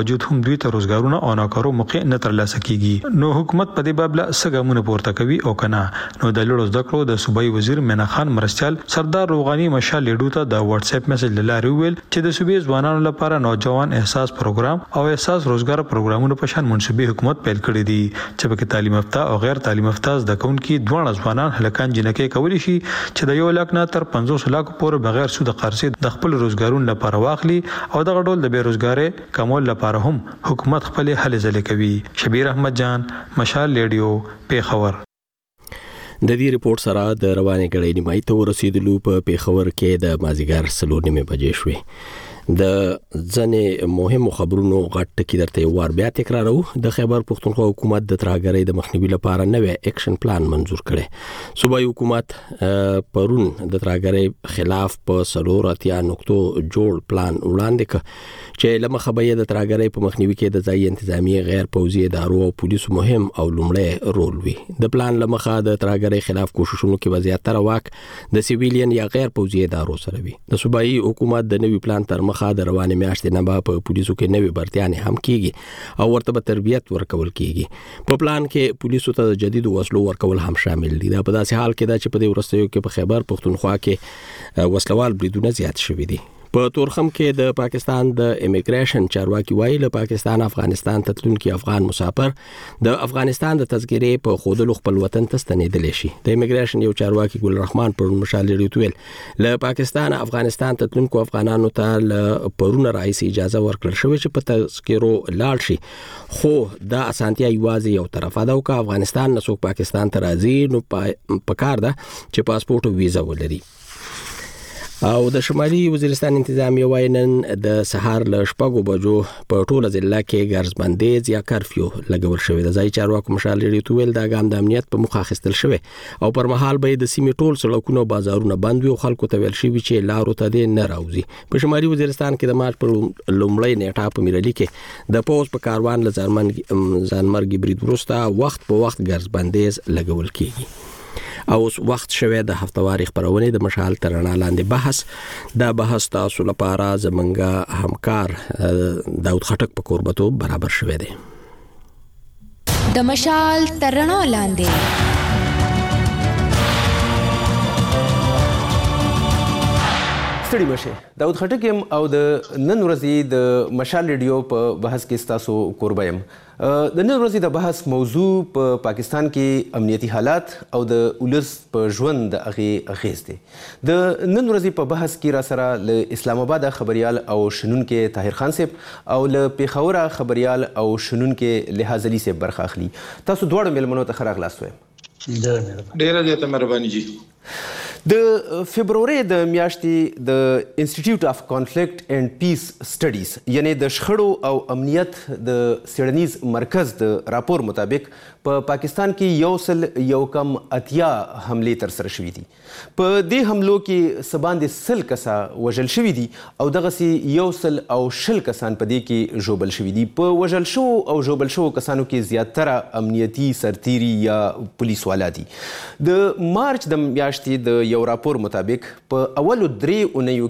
S4: باوجود هم دوی ته روزګارونه او ناکارو موقع نه ترلاسه کیږي. نو حکومت په دې باب له سګامونه پورته کوي او کنه. نو د لړو زده کړو د صوبایي وزیر مینا خان مرستيال سردار روغاني مشال لیډو ته د واتس اپ میسج لاره ویل چې د صوبې ځوانانو لپاره نوجوان احساس پروګرام او احساس روزګار پروګرامونو په شان منسوبي حکومت پیل کړی دي چې په تعلیم یافته او غیر تعلیم یافته زده کوونکي دوه ځوانان هلکان جنکې کولی شي چې د یو لک نه تر پنځوس لک پورې بغیر سود قرضې د خپل روزګارونو لپاره واخلي او دغه ډول د بیروزګاری کمول لپاره هم حکومت خپل هلې ځلې کوي. شبیر احمد جان، مشال ریډیو، پیښور.
S1: د دې ریپورت سره د روانې غړې نیمای ته ورسېدلو په پیښور کې د مازیګر څلور نیمې بجې شوې. د ځنې مهمو خبرونو غټ ټکی درته یو وار بیا تکرارو. د خیبر پښتونخوا حکومت د ترهګرۍ د مخنیوي لپاره نوې اکشن پلان منزور کړي. صوبایي حکومت پرون د ترهګرۍ خلاف په څلور اتیا نقطو جوړ پلان وړاندې کړ چې لمخه به د ترهګرۍ په مخنیوي کې د ځای انتظامی غیر پوځي ادارو او پولیسو مهم او لومړی رول وي. د پلان لمخه د ترهګرۍ خلاف کوششونو کې وضعیت واک د سیویلین یا غیر پوځي ادارو سره وي. د صوبایي حکومت د نوي پلان تر مخه د روانې میاشتې نه به په پولیسو کې نوې برتیانې هم کیږي او ورته به تربیت ورکول کیږي. په پلان کې پولیسو ته د جدید وسلو ورکول هم شامل دي. دا په داسې حال کې ده چې په دې وروستیو کې په خیبر پښتونخوا کې وسلوال بریدونه زیات شوي دي. په تورخم کې د پاکستان د امیګریشن چارواکي وایي له پاکستان افغانستان ته تلونکي افغان مسافر د افغانستان د تذکرې په خودلو خپل وطن ته ستنېدلی شي. د امیګریشن یو چارواکي ګل رحمان پر مشال ریټویل له پاکستان افغانستان ته تلونکو افغانانو ته له پرونه راځي اجازه ورکړل شوې چې په تذکرو لاړ شي. خو دا اسانتیا یوازې یو طرفه ده او که افغانستان نه څوک پاکستان ته راځي نو پکار ده چې پاسپورت او ویزا ولري. او د شمالي وزیرستان انتظامیه وایي نن د سهار له شپږو بجو په ټوله ضلع کې ګرځبندیز یا کرفیو لګول شوی. د ځای چارواکو مشال ریټویل دا ګام د امنیت په مخه اخیستل شوی او پر مهال به د سیمې ټول سړکونه او بازارونه بند وي او خلکو ته ویل شوي چې لارو ته دې نه راوځي. په شمالي وزیرستان کې د مارچ پر لومړۍ نیټه په میرالي کې د پوز په کاروان له ځانمرګي برید وروسته وخت په وخت ګرځبندیز لګول کیږي. او وخت شوه د هفتواري خبرونه د مشال ترنا لاندې بحث. دا بحث تاسو لپاره زمونږ همکار داود خټک په قربتو برابر شوه دی.
S2: د مشال ترنا لاندې
S5: ستړي مشه. داود خټک يم او د نن ورځې د مشال ریډیو په بحث کې تاسو قربه يم. د نن ورځې د بحث موضوع په پاکستان کې امنیتي حالات او د ولس په ژوند د هغې اغیز دی. د نن ورځې په بحث کې را سره له اسلام آباد خبريال او شنونکي طاهر خان صاحب او له پیښور خبريال او شنونکي لحاظ علي صاحب برخه اخلي. تاسو دواړو مېلمنو ته ښه راغلاست وایم.
S6: ډېره زیاته مهرباني جی.
S5: د فبروري د میاشتې د انسټیټیوټ اف کانفلیکټ اینڈ پیس سټډیز یعنی د شخړو او امنیت د څېړنیز مرکز د راپور مطابق په پا پاکستان کې یو سل یو کم اتیا حملې ترسره شوي دي. په دې حملو کې څه باندې سل کسه وژل شوي دي او دغسې یو سل او شل کسان په دې کې ژوبل شوي دي. په وژل شوو او ژوبل شوو کسانو کې زیاتره امنیتي سرتیري یا پولیس والا دي. د مارچ د میاشتې د یو راپور مطابق په اولو درې اونیو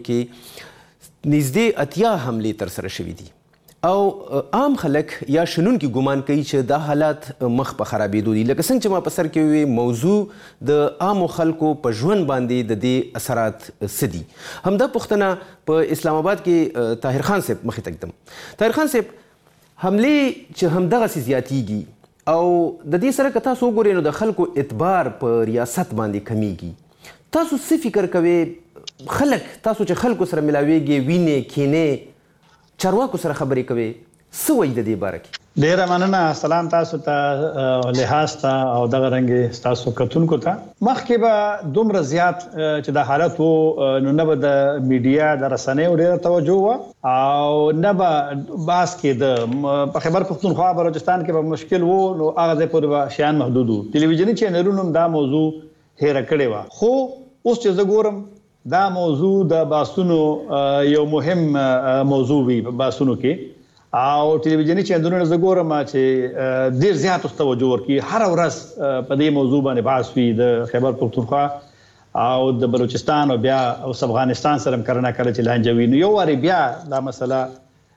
S5: کې نږدې اتیا حملې ترسره شوي دي او عام خلک یا شنونکي ګمان کوي چې دا حالات مخ په خرابېدو دي. لکه څنګه چې ما په سر کې وویل موضوع د عامو خلکو په ژوند باندې د دې اثرات څه دي. همدا پوښتنه په اسلام آباد کې طاهر خان صاحب مخې ته ږدم. طاهر خان صاحب، حملې چې همدغسې زیاتېږي او د دې سره که تاسو وګورئ نو د خلکو اعتبار په ریاست باندې کمیږي. تاسو څه فکر کوئ؟ خلک تاسو چې خلکو سره ملاویږئ، وینئ، کښېنئ، چارواکو سره خبرې کوي، څه وایي د دې باره کې؟
S8: ډیره مننه. سلام تاسو ته، لحاظ ته او دغه رنګې ستاسو کتونکو ته. مخکې به دومره زیات چې دا حالت و نو نه به د میډیا د رسنیو ډیره توجه وه او نه به بحث کېده. په خیبر پښتونخوا بلوچستان کې به مشکل و نو هغه ځای پورې به شیان محدود و. ټلویزیوني چینلونو هم دا موضوع هیره کړې وه. خو اوس چې زه ګورم دا موضوع د باسونو یو مهم موضوع وي په باسونو کې او ټلویزیوني چینلونه زه ګورم چې ډېر زیات اوس توجه ورکوي. هره ورځ په دې موضوع باندې بحث وي د خیبر پښتونخوا او د بلوچستان او بیا اوس افغانستان سره هم کله ناکله چې لانجه وي نو یو وارې بیا دا مسله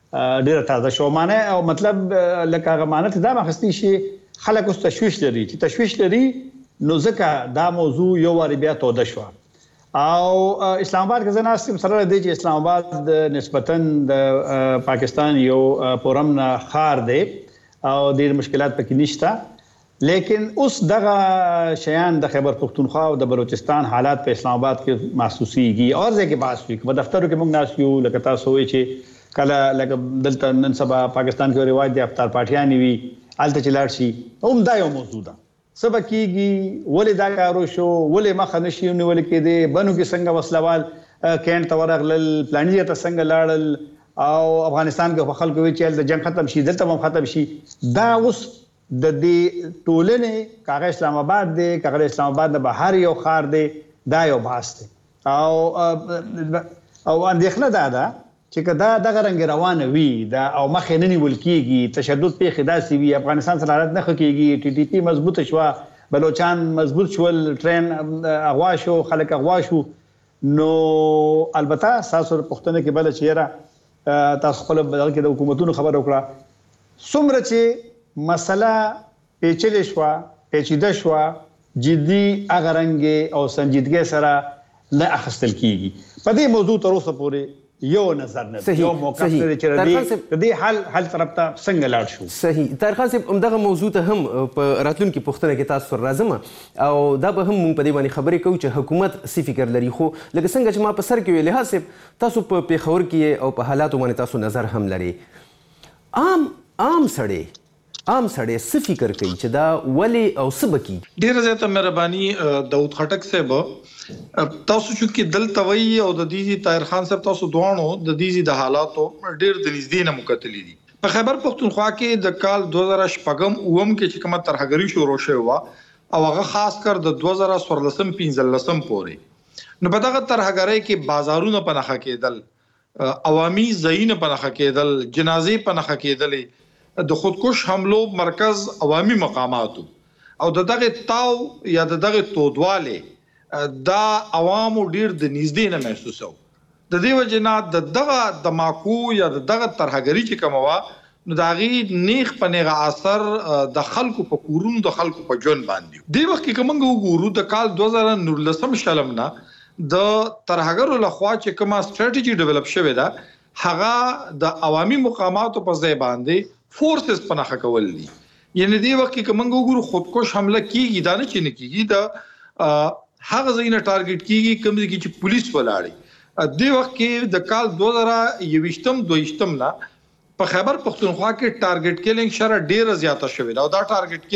S8: ډیره تازه شو معنی او مطلب لکه هغه معنی ته دا مخستی شي خلک اوس تشویش لري چې تشویش لري نو ځکه دا موضوع یو واری بیا توده شو او اسلام آباد کې زناستم سره دی چې اسلام آباد نسبتاً د پاکستان یو پورم خار دی او ډیر مشکلات پکې نشته لیکن اوس دغه شیان د خیبر پختونخوا او د بلوچستان حالات په اسلام آباد کې محسوسيږي او ځکه بحث وي په دفترو کې موږ ناس یو لکه تاسو وایي چې کله لکه دلته نن سبا پاکستان کې رواج دی افطار پارټیان وي الته چلاړ شي هم دا یو موضوع ده سبا کیږي ولې دا کارو شو ولې مخ نشي ونول کېده بنو کې څنګه وسلوال کین تورغل پلانیه ته څنګه لاړل او افغانستان کې خلکو وی چې د جنگ ختم شي دلته هم ختم شي دا اوس د دې ټولنې کاغه اسلام آباد دی کاغه اسلام آباد د بهر یو خار دی دا یو باس دی او او اندېښنه دا ده چې کدا دغه رنګ روانه وي دا او مخ نه نیول کیږي تشدد په خداسي وي افغانستان سره حالت نه خکېږي ټي ټي پی مضبوط شو بلوچستان مضبوط شول ټرین اغوا شو خلک اغوا شو نو البته ساسو پښتنه کې بل چیرې تاسو خپل بدل کې د حکومتونو خبر وکړه څومره چې مسله پیچلې شو پیچیده شو جدي اغرنګ او سنجیدګي سره نه اخستل کیږي په دې موضوع تر اوسه پورې یو نظر نه یو موقف لري چې د دې حل حل طرف ته څنګه لاړ شو
S5: صحیح طاهر خان صاحب همدغه موضوع ته هم په راتلونکي پوښتنه کې تاسو راځم او دا به هم موږ په دې باندې خبرې کوو چې حکومت څه فکر لري خو لکه څنګه چې ما په سر کې ویل ها صاحب تاسو په پیښور کې او په حالاتو باندې تاسو نظر هم لري عام عام سړی عام سړی څه فکر کوي چې دا ولې او څه بکی
S6: ډیره زیاته مهرباني داود خټک صاحب تاسو چې دلته وی او د دې طاهر خان صاحب تاسو دوانو د دې د حالاتو ډیر د نږدې نه مکتلې دي په خیبر پختونخوا کې د کال دوه زره شپږم اوم کې چې کومه ترهګری شروع شوه وا او هغه خاص کر د دوه زره څوارلسم پنځلسم پورې نو په دغه ترهګری کې بازارونه پنهخه کېدل عوامي ځایونه پنهخه کېدل جنازې پنهخه کېدل د خودکش حملو مرکز عوامي مقاماتو او د دغه تاو یا د دغه تودواله دا عوامو ډیر د نږدې نه محسوسو د دې وجنا د دغه دماکو یا د دغه ترهګری چې کومه نو دا غي نیخ پنیغه اثر د خلکو په کورونو د خلکو په جون باندې دی وخت کې کومه وګورو د کال دوه زره نولسم شلمنا د ترهګرو لخوا چې کومه ستراتیژي ډیولپ شوه دا هغه د عوامي مقاماتو په ځای باندې فورسز پناخه کول دي یعنی دی وخت کې کومه وګورو خودکش حمله کیږي دا نه چې نه کیږي د هغه ځینې ټارګټ کیږي کوم دي چې پولیس ولاړي د وخت کې د کال دوه زره یوشتم دویشتم لا په خیبر پختونخوا کې ټارګټ کیلینګ شره ډیره زیاته شوې ده او دا ټارګټ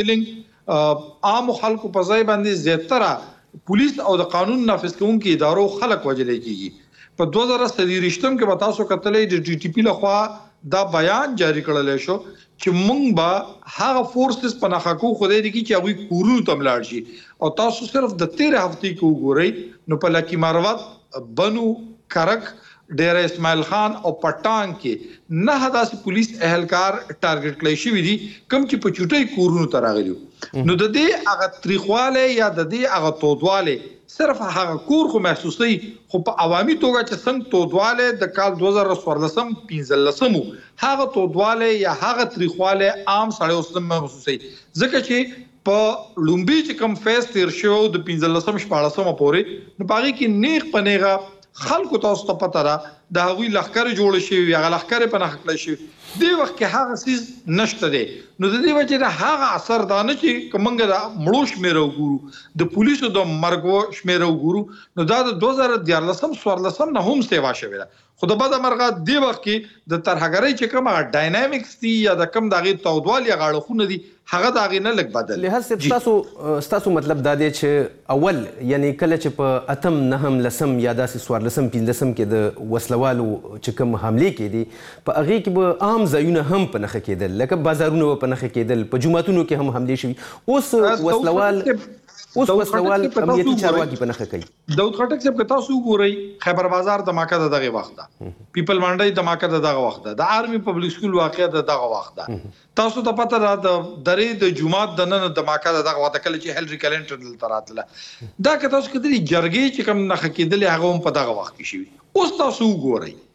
S6: کیلینګ عام خلکو په ځای باندې زیاتره پولیس او د قانون نافذ کوونکو ادارو خلک وجلې کیږي په دوه زره څلورشتم کې به تاسو کتلې د ډي ټي پی لخوا دا بیان جاری کړل شو چې مونږ به هغه فورسز پناخه کو خدای دې کی چې هغه کورونو تملاړ شي او تاسو صرف د تیرې هفتې کې وګورئ نو په لکی مروت بنو کرک ډیر اسماعیل خان او پټان کې نه داسې پولیس اهلکار ټارګټ کړی شوی دي کوم چې په چټي کورونو تراغلیو نو د دې هغه تاریخواله یا د دې هغه تودواله صرف هغه کور خو محسوسي خو په عوامي توګه چې څنګه تودواله د کال دوه زره څوارلسم پنځلسم هغه تودواله یا هغه تاریخواله عام سړی اوس محسوسي ځکه چې په لومبي چې کوم فیس تیر شو د پنځلسم شپاړسم پورې نو باغی کې نیغ پنیغه خلکو تاسو ته پته را د هغوی لخر جوړ شي یا لخر په نخکل شي دی وخت کې هغه سیس نشته دی نو د دې وجه د هغه اثر دا نه چې کومنګ دا مړو شمیرو ګورو د پولیسو د مرګو شمیرو ګورو نو دا د دوه زره دیارلسم څوارلسم نه هم سیوا شوی ده خو د بده مرغه دی وخت کې د ترهګری چې کومه ډاینامیکس دی یا د کم دغه تودوال یا غاړخونه دي هغه دغه نه لګ بدل
S5: له تاسو تاسو مطلب دا دی چې اول یعنی کله چې په اتم نهم لسم یا داسې څوارلسم پنځلسم کې د وسلوالو چې کوم حمله کې دي په هغه کې به عام ځایونه هم په نخښه کېدل لکه بازارونه په نخښه کېدل په جمعتونو کې هم حمله شوي اوس وسلوال اوس وسلوال امنیتي چارواکي په نخښه کوي
S6: داود خټک صاحب که تاسو وګورئ خیبر بازار دماکه د دغه وخت ده پیپل منډي دماکه د دغه وخت ده د آرمي پبلک سکول واقعا د دغه وخت ده تاسو ته پته ده د درې د جمعات د نن دماکه د دغه وخت کله چې هلري کلینټن دلته راتله دا که تاسو کدي جرګي چې کوم نخښه کېدل هغه هم په دغه وخت کې شوی اوس تاسو وګورئ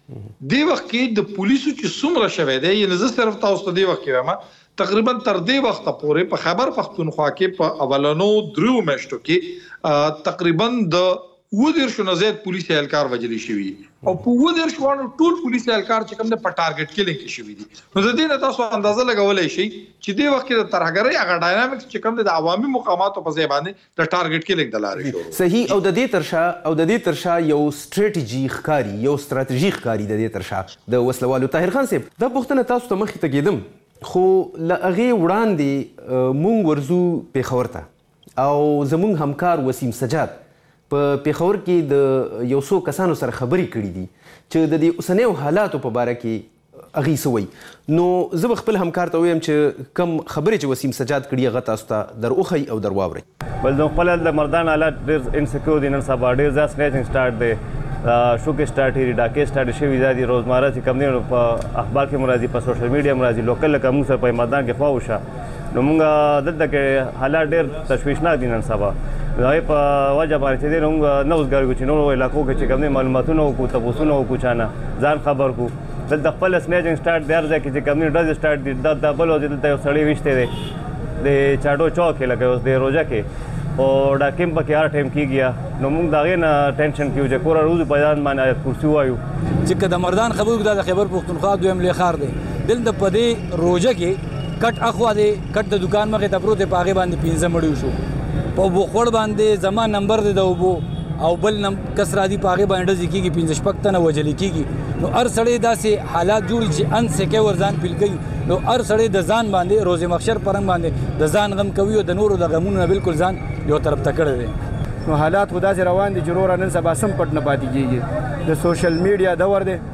S6: دی وخت کې د پولیسو چې څومره شوه دی یعنی زه صرف تاسو ته دی وخت کې وایم تقریبا تر دې وخت پورې په خیبر پختونخوا کې په اولنو درو میاشتو کې تقریبا د و دیر شو نزید پولیس اهلکار وجلی شوی او په و دیر شو ټول پولیس اهلکار چې کوم د په ټارګټ کیلینګ کې شوی دي نو زه دې تاسو اندازه لګولای شي چې دې وخت کې د ترهګرۍ هغه ډاینامیکس چې کوم د عوامي مقاماتو په ځای باندې د ټارګټ کیلینګ د لارې شو
S5: صحیح او د دې ترشا او د دې ترشا یو سټریټیجی ښکاری یو ستراتیژي ښکاری د دې ترشا د وسلوالو طاهر خان صاحب دا پوښتنه تاسو ته مخې ته کېدم خو له هغې وړاندې مونږ ورځو پېښور ته او زمونږ همکار وسیم سجاد په پیښور کې د یو څو کسانو سره خبرې کړې دي چې د دې اوسنیو حالاتو په باره کې هغوی څه وایي نو زه به خپل همکار ته ووایم چې کم خبرې چې وسیم سجاد کړي هغه تاسو ته در وښیي او در واورئ
S7: بل د خپل د مردان حالات ډېر انسیکیور دي نن سبا ډېر زیات سنیچنګ سټارټ دی شوکې سټارټ دي ډاکې سټارټ شوي دا دي روزمره چې کوم دی په اخبار کې هم راځي په سوشل میډیا هم راځي لوکل لکه موږ سره په میدان کې خوا وشه نو موږ دلته کې حالات ډېر تشویشناک دي نن سبا د هغې په وجه باندې چې دی نو موږ نه اوس ګرځو چې نورو علاقو کې چې کوم دی معلوماتونه وکړو تپوسونه وکړو چا نه ځان خبر کړو دلته خپل سنیچنګ سټارټ دی هر ځای کې چې کوم دی ډزې سټارټ دي دا بل ورځ دلته یو سړی ویشتی دی د چاډو چوک کې لکه اوس د روژه کې او ډاکیم پکې هر ټایم کېږي نو موږ د هغې نه ټینشن کیو چې کوره روز په ځان باندې آیت کرسي ووایو
S9: چې که د مردان خبرو دا د خیبر پښتونخوا دویم لوی ښار دی دلته په دې روژه کې کټ اخوا دی کټ د دکان مخې ته پروت دی په هغې باندې پنځه مړي شو په بوخوړ باندې زما نمبر دی د اوبو او بل کس را دي په هغې باندې ډزې کېږي پنځه شپږ تنه وژلي کېږي نو هر سړی داسې حالات جوړي چې ان سکې ور ځان پیل کوي نو هر سړی د ځان باندې روز محشر په رنګ باندې د ځان غم کوي او د نورو د غمونو نه بالکل ځان یو طرف ته کړی دی
S10: نو حالات خو داسې روان دي چې وروره نن سبا سم پټ نه پاتې کېږي د سوشل میډیا دور دی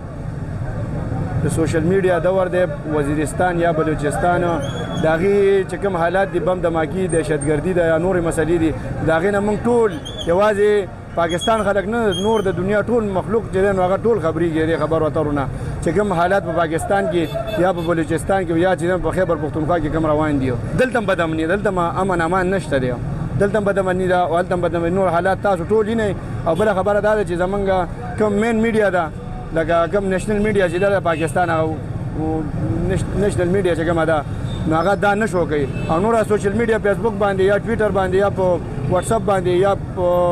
S10: د سوشل میډیا دور دی وزیرستان یا بلوچستان د هغې چې کوم حالات دي بم دماکي دهشتګردي ده یا نورې مسلې دي د هغې نه موږ ټول یوازې پاکستان خلک نه نور د دنیا ټول مخلوق چې دی نو هغه ټول خبرېږي دې خبرو اترو نه چې کوم حالات په پاکستان کې یا په بلوچستان کې یا چې په خیبر پښتونخوا کې کوم روان دي دلته هم بدامني دلته هم امن امان نشته دی دلته هم بدامني ده او هلته هم بدامني نور حالات تاسو ټول وینئ او بله خبره دا ده چې زمونږ کوم مین میډیا ده لکه کوم نیشنل میډیا چې ده د پاکستان هغه نیشنل میډیا چې کومه ده نو هغه دا نشو کوي او نور سوشل میډیا فیسبوک باندې یا ټویټر باندې یا په واتس اپ باندې یا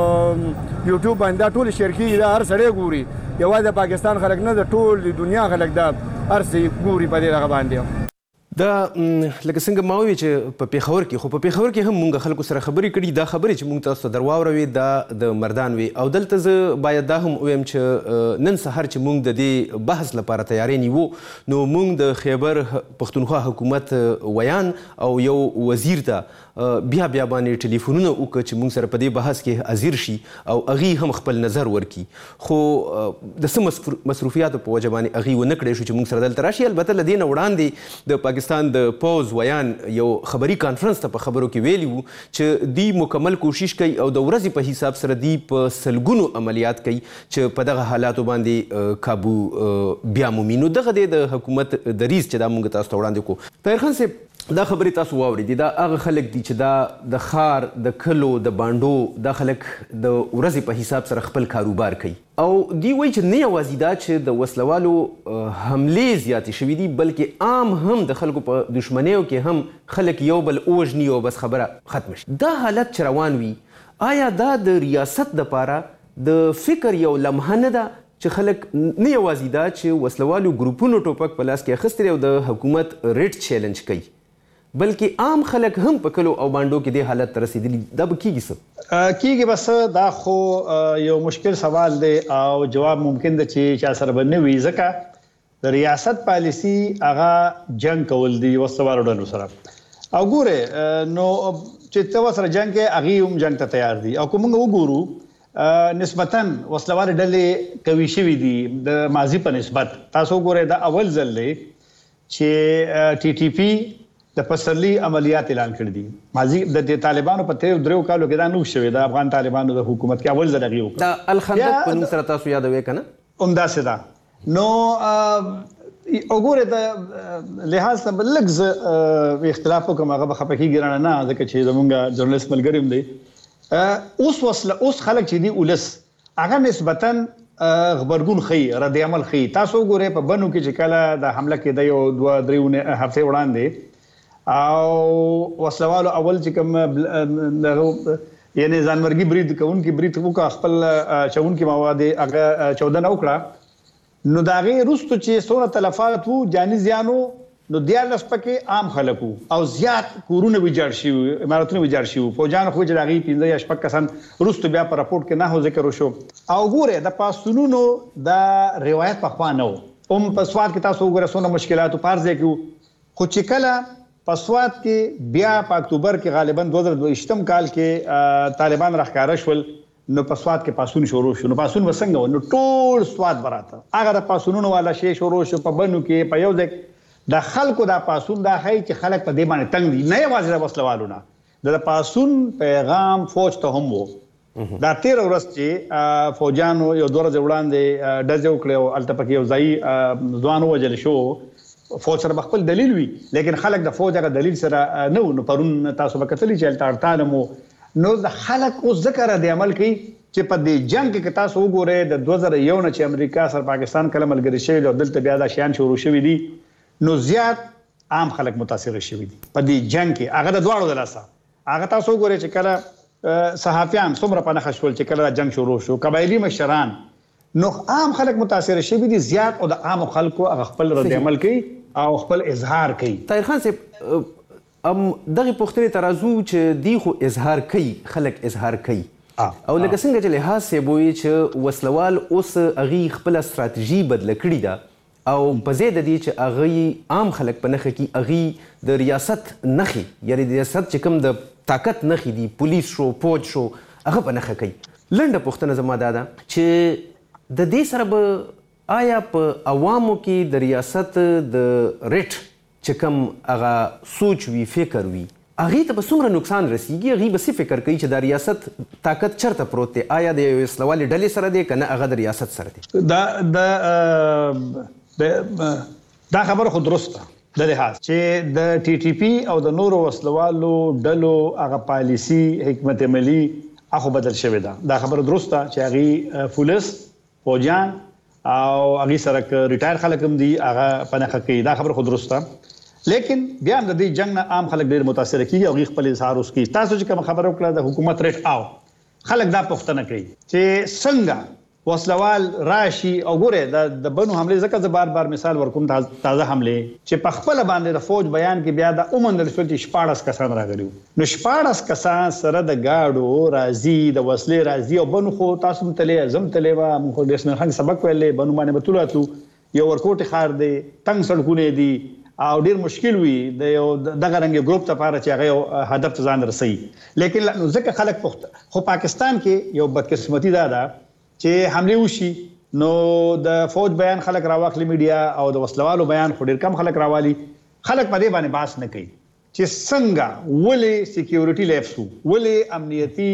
S10: په یوټیوب باندې دا ټول شیر کیږي دا هر سړی ګوري یوازې د پاکستان خلک نه د ټول دنیا خلک دا هر څه ګوري په دې دغه باندې
S5: دا لکه څنګه ما وویل چې په پیښور کې خو په پیښور کې هم مونږ خلکو سره خبرې کړي دا خبرې چې مونږ تاسو ته در واوروي دا د مردان وي او دلته زه باید دا هم ووایم چې نن سهار چې مونږ د دې بحث لپاره تیاری نیوو نو مونږ د خیبر پښتونخوا حکومت ویان او یو وزیر ته بیا بیا باندې ټلیفونونه وکړه چې مونږ سره په دې بحث کې حاضر شي او هغې هم خپل نظر ورکړي خو د څه مصروفیاتو په وجه باندې هغې ونه کړی شو چې مونږ سره دلته راشي البته له دې نه وړاندې د پاکستان د پوز ویان یو خبري کانفرنس ته په خبرو کې ویلي وو چې دوی مکمل کوشش کوي او د ورځې په حساب سره دوی په سلګونو عملیات کوي چې په دغه حالاتو باندې کابو بیا مومي نو دغه دی د حکومت دریځ چې دا مونږ تاسو ته وړاندې کړو طاهر خان صاحب دا خبرې تاسو واورېدې دا هغه خلک دي چې دا د ښار د کلو د بانډو دا خلک د ورځې په حساب سره خپل کاروبار کوي او دوی وایي چې نه یوازې دا چې د وسلوالو حملې زیاتې شوي دي بلکې عام هم د خلکو په دشمنیو کې هم خلک یو بل وژني او بس خبره ختمه شي دا حالت چې روان وي آیا دا د ریاست دپاره د فکر یو لمحه نه ده چې خلک نه یوازې دا چې وسلوالو ګروپونو ټوپک په لاس کې اخیستی دی او د حکومت ریټ چیلنج کوي بلکې عام خلک هم په کلو او بانډو کې دې حالت ته رسېدلي دا به کېږي څه
S8: کېږي بس دا خو یو مشکل سوال دی او جواب ممکن ده چې چا سره به نه وي ځکه د ریاست پالیسي هغه جنګ کول دي وسلوالو ډلو سره او ګوره نو چې ته ورسره جنګ کوې هغې هم جنګ ته تیار دي او که موږ وګورو نسبتاً وسلوالې ډلې قوي شوي دي د ماضي په نسبت تاسو وګورئ دا اول ځل دی چې ټي ټي پي د پسرلي عملیات اعلان کړي دي ماضي د طالبانو په تیرو درو کالو کې دا نو شوی د افغان طالبانو د حکومت کې اول ځل هغې وکړه
S5: دا الخندق په نوم سره تاسو یادوئ که نه
S8: همداسې ده نو وګورئ د لحاظ څخه به لږ زه اختلاف وکړم هغه به خفه کېږي رانه نه ځکه چې زمونږ جرنالست ملګري هم دی اوس وسله اوس خلک چې دي ولس هغه نسبتاً خبرګون خي رد عمل خي. تاسو ګوره په بنو کې چې کله د حمله کې د یو دوه درې هفته وړاندې او وسلوالو اول چې کوم یعنی ځانمرګي برید کوونکی برید وکړ خپل چون کې مواد هغه چودنه وکړه نو داغه روستو چې سونه تلفات وو جاني زیانو نو دیالس پکې عام خلکو او زیات کورونه ویجاړ شي اماراتونه ویجاړ شي فوجان خو چې داغه پنځه یا شپږ کسان روستو بیا په راپورټ کې نه هو ذکر وشو او ګوره د پاسونونو د روایت په خوانو هم په سواد کې تاسو ګوره سونه مشکلات پارځه کې خو چې کله پسواد کې بیا په اکتوبر کې غالبا دوه هزار دوه کال کې طالبان راخکاره شول نو پسواد کې پاسون شروع شو نو پاسون وسنګ نو ټول سواد براته هغه د پاسونونو والا شی شروع شو په بنو کې په یو ځای د خلکو د پاسون د هي چې خلک په دې باندې تنگ دي نه یوازې د وسلوالونه د پاسون پیغام فوج ته هم وو دا تیر ورځ چې فوجانو یو دوه ورځې وړاندې ډزې وکړې او الته پکې یو ځای ځوان وجل شو فوج سره خپل دلیل وی لیکن خلک د فوج هغه دلیل سره نو نو پرون تاسو به کتلی چې الټارټال مو نو د خلک او ذکر د عمل کوي چې په دې جنگ کې تاسو وګورئ د دوه هزار یو نه چې امریکا سره پاکستان کله ملګری شوی او دلته بیا د شیان شروع شوی دي نو زیات عام خلک متاثر شوی دي په دې جنگ کې هغه د دواړو د لاسه هغه تاسو وګورئ چې کله صحافیان څومره په نخښ شول چې کله جنگ شروع شو قبایلی مشران نو عام خلک متاثر شوی دي زیات او د عام خلکو هغه خپل رد عمل کوي او خپل اظهار کوي.
S5: طاهر خان صاحب ام دغه پوښتنې ترازو چې دی خو اظهار کوي خلک اظهار کوي او لکه څنګه چې لحاظ سه بوي چې وسلوال اوس اغي خپل استراتیژي بدل کړی ده او په زید دي چې اغي عام خلک په نخ کې اغي د ریاست نخي یعنی د ریاست چې کوم د طاقت نخي دي پولیس شو فوج شو هغه په نخ کوي. لنډه پوښتنه زما ده چې د دې سره به آیا په عوامو کې د ریاست د ریټ چې کوم هغه سوچ وی فکر وی هغه ته به څومره نقصان رسیږي هغه به څه فکر کوي چې د ریاست طاقت چرته پروت دی آیا د یو اسلامي ډلې سره دی کنه هغه د ریاست سره دی
S8: دا د دا خبره خو درسته د لحاظ چې د ټي ټي پی او د نورو وسلوالو ډلو هغه پالیسی حکمت عملی هغه بدل شوی ده دا خبره درسته چې هغه پولیس فوجان او هغه سره ریټایر خلک هم دي هغه پنهخه کوي دا خبره خود درسته لیکن بیا د دې جنگ نه عام خلک ډیر متاثر کیږي او خپل اظهار اوس کوي. تاسو چې کوم خبره وکړه د حکومت ریټ او خلک دا پوښتنه کوي چې څنګه وسلوال راشي او ګوره د د بنو حمله ځکه زه بار بار مثال ورکوم تازه حمله چې په خپل باندې د فوج بیان کې بیا د اومندل شو چې شپاړس کسان راغلي نو شپاړس کسان سره د گاډو راځي د وسلې راځي او بنو خو تاسو متلې اعظم تلې و مخ د اسمن خان سبق ویلې بنو باندې بتولاتلو یو ورکوټ خار دی تنگ سړکونه دي او ډیر مشکل وي د یو دغه رنګ ګروپ ته پاره چې هغه هدف ته ځان رسي لیکن ځکه خلک پخته خو پاکستان کې یو بدقسمتي دا ده چې حمله وشي نو د فوج بیان خلک راوخلي میډیا او د وسلوالو بیان خو ډیر کم خلک راوالي خلک په دې باندې باس نه کوي چې څنګه ولې سکیورټي لیفسو ولې امنیتي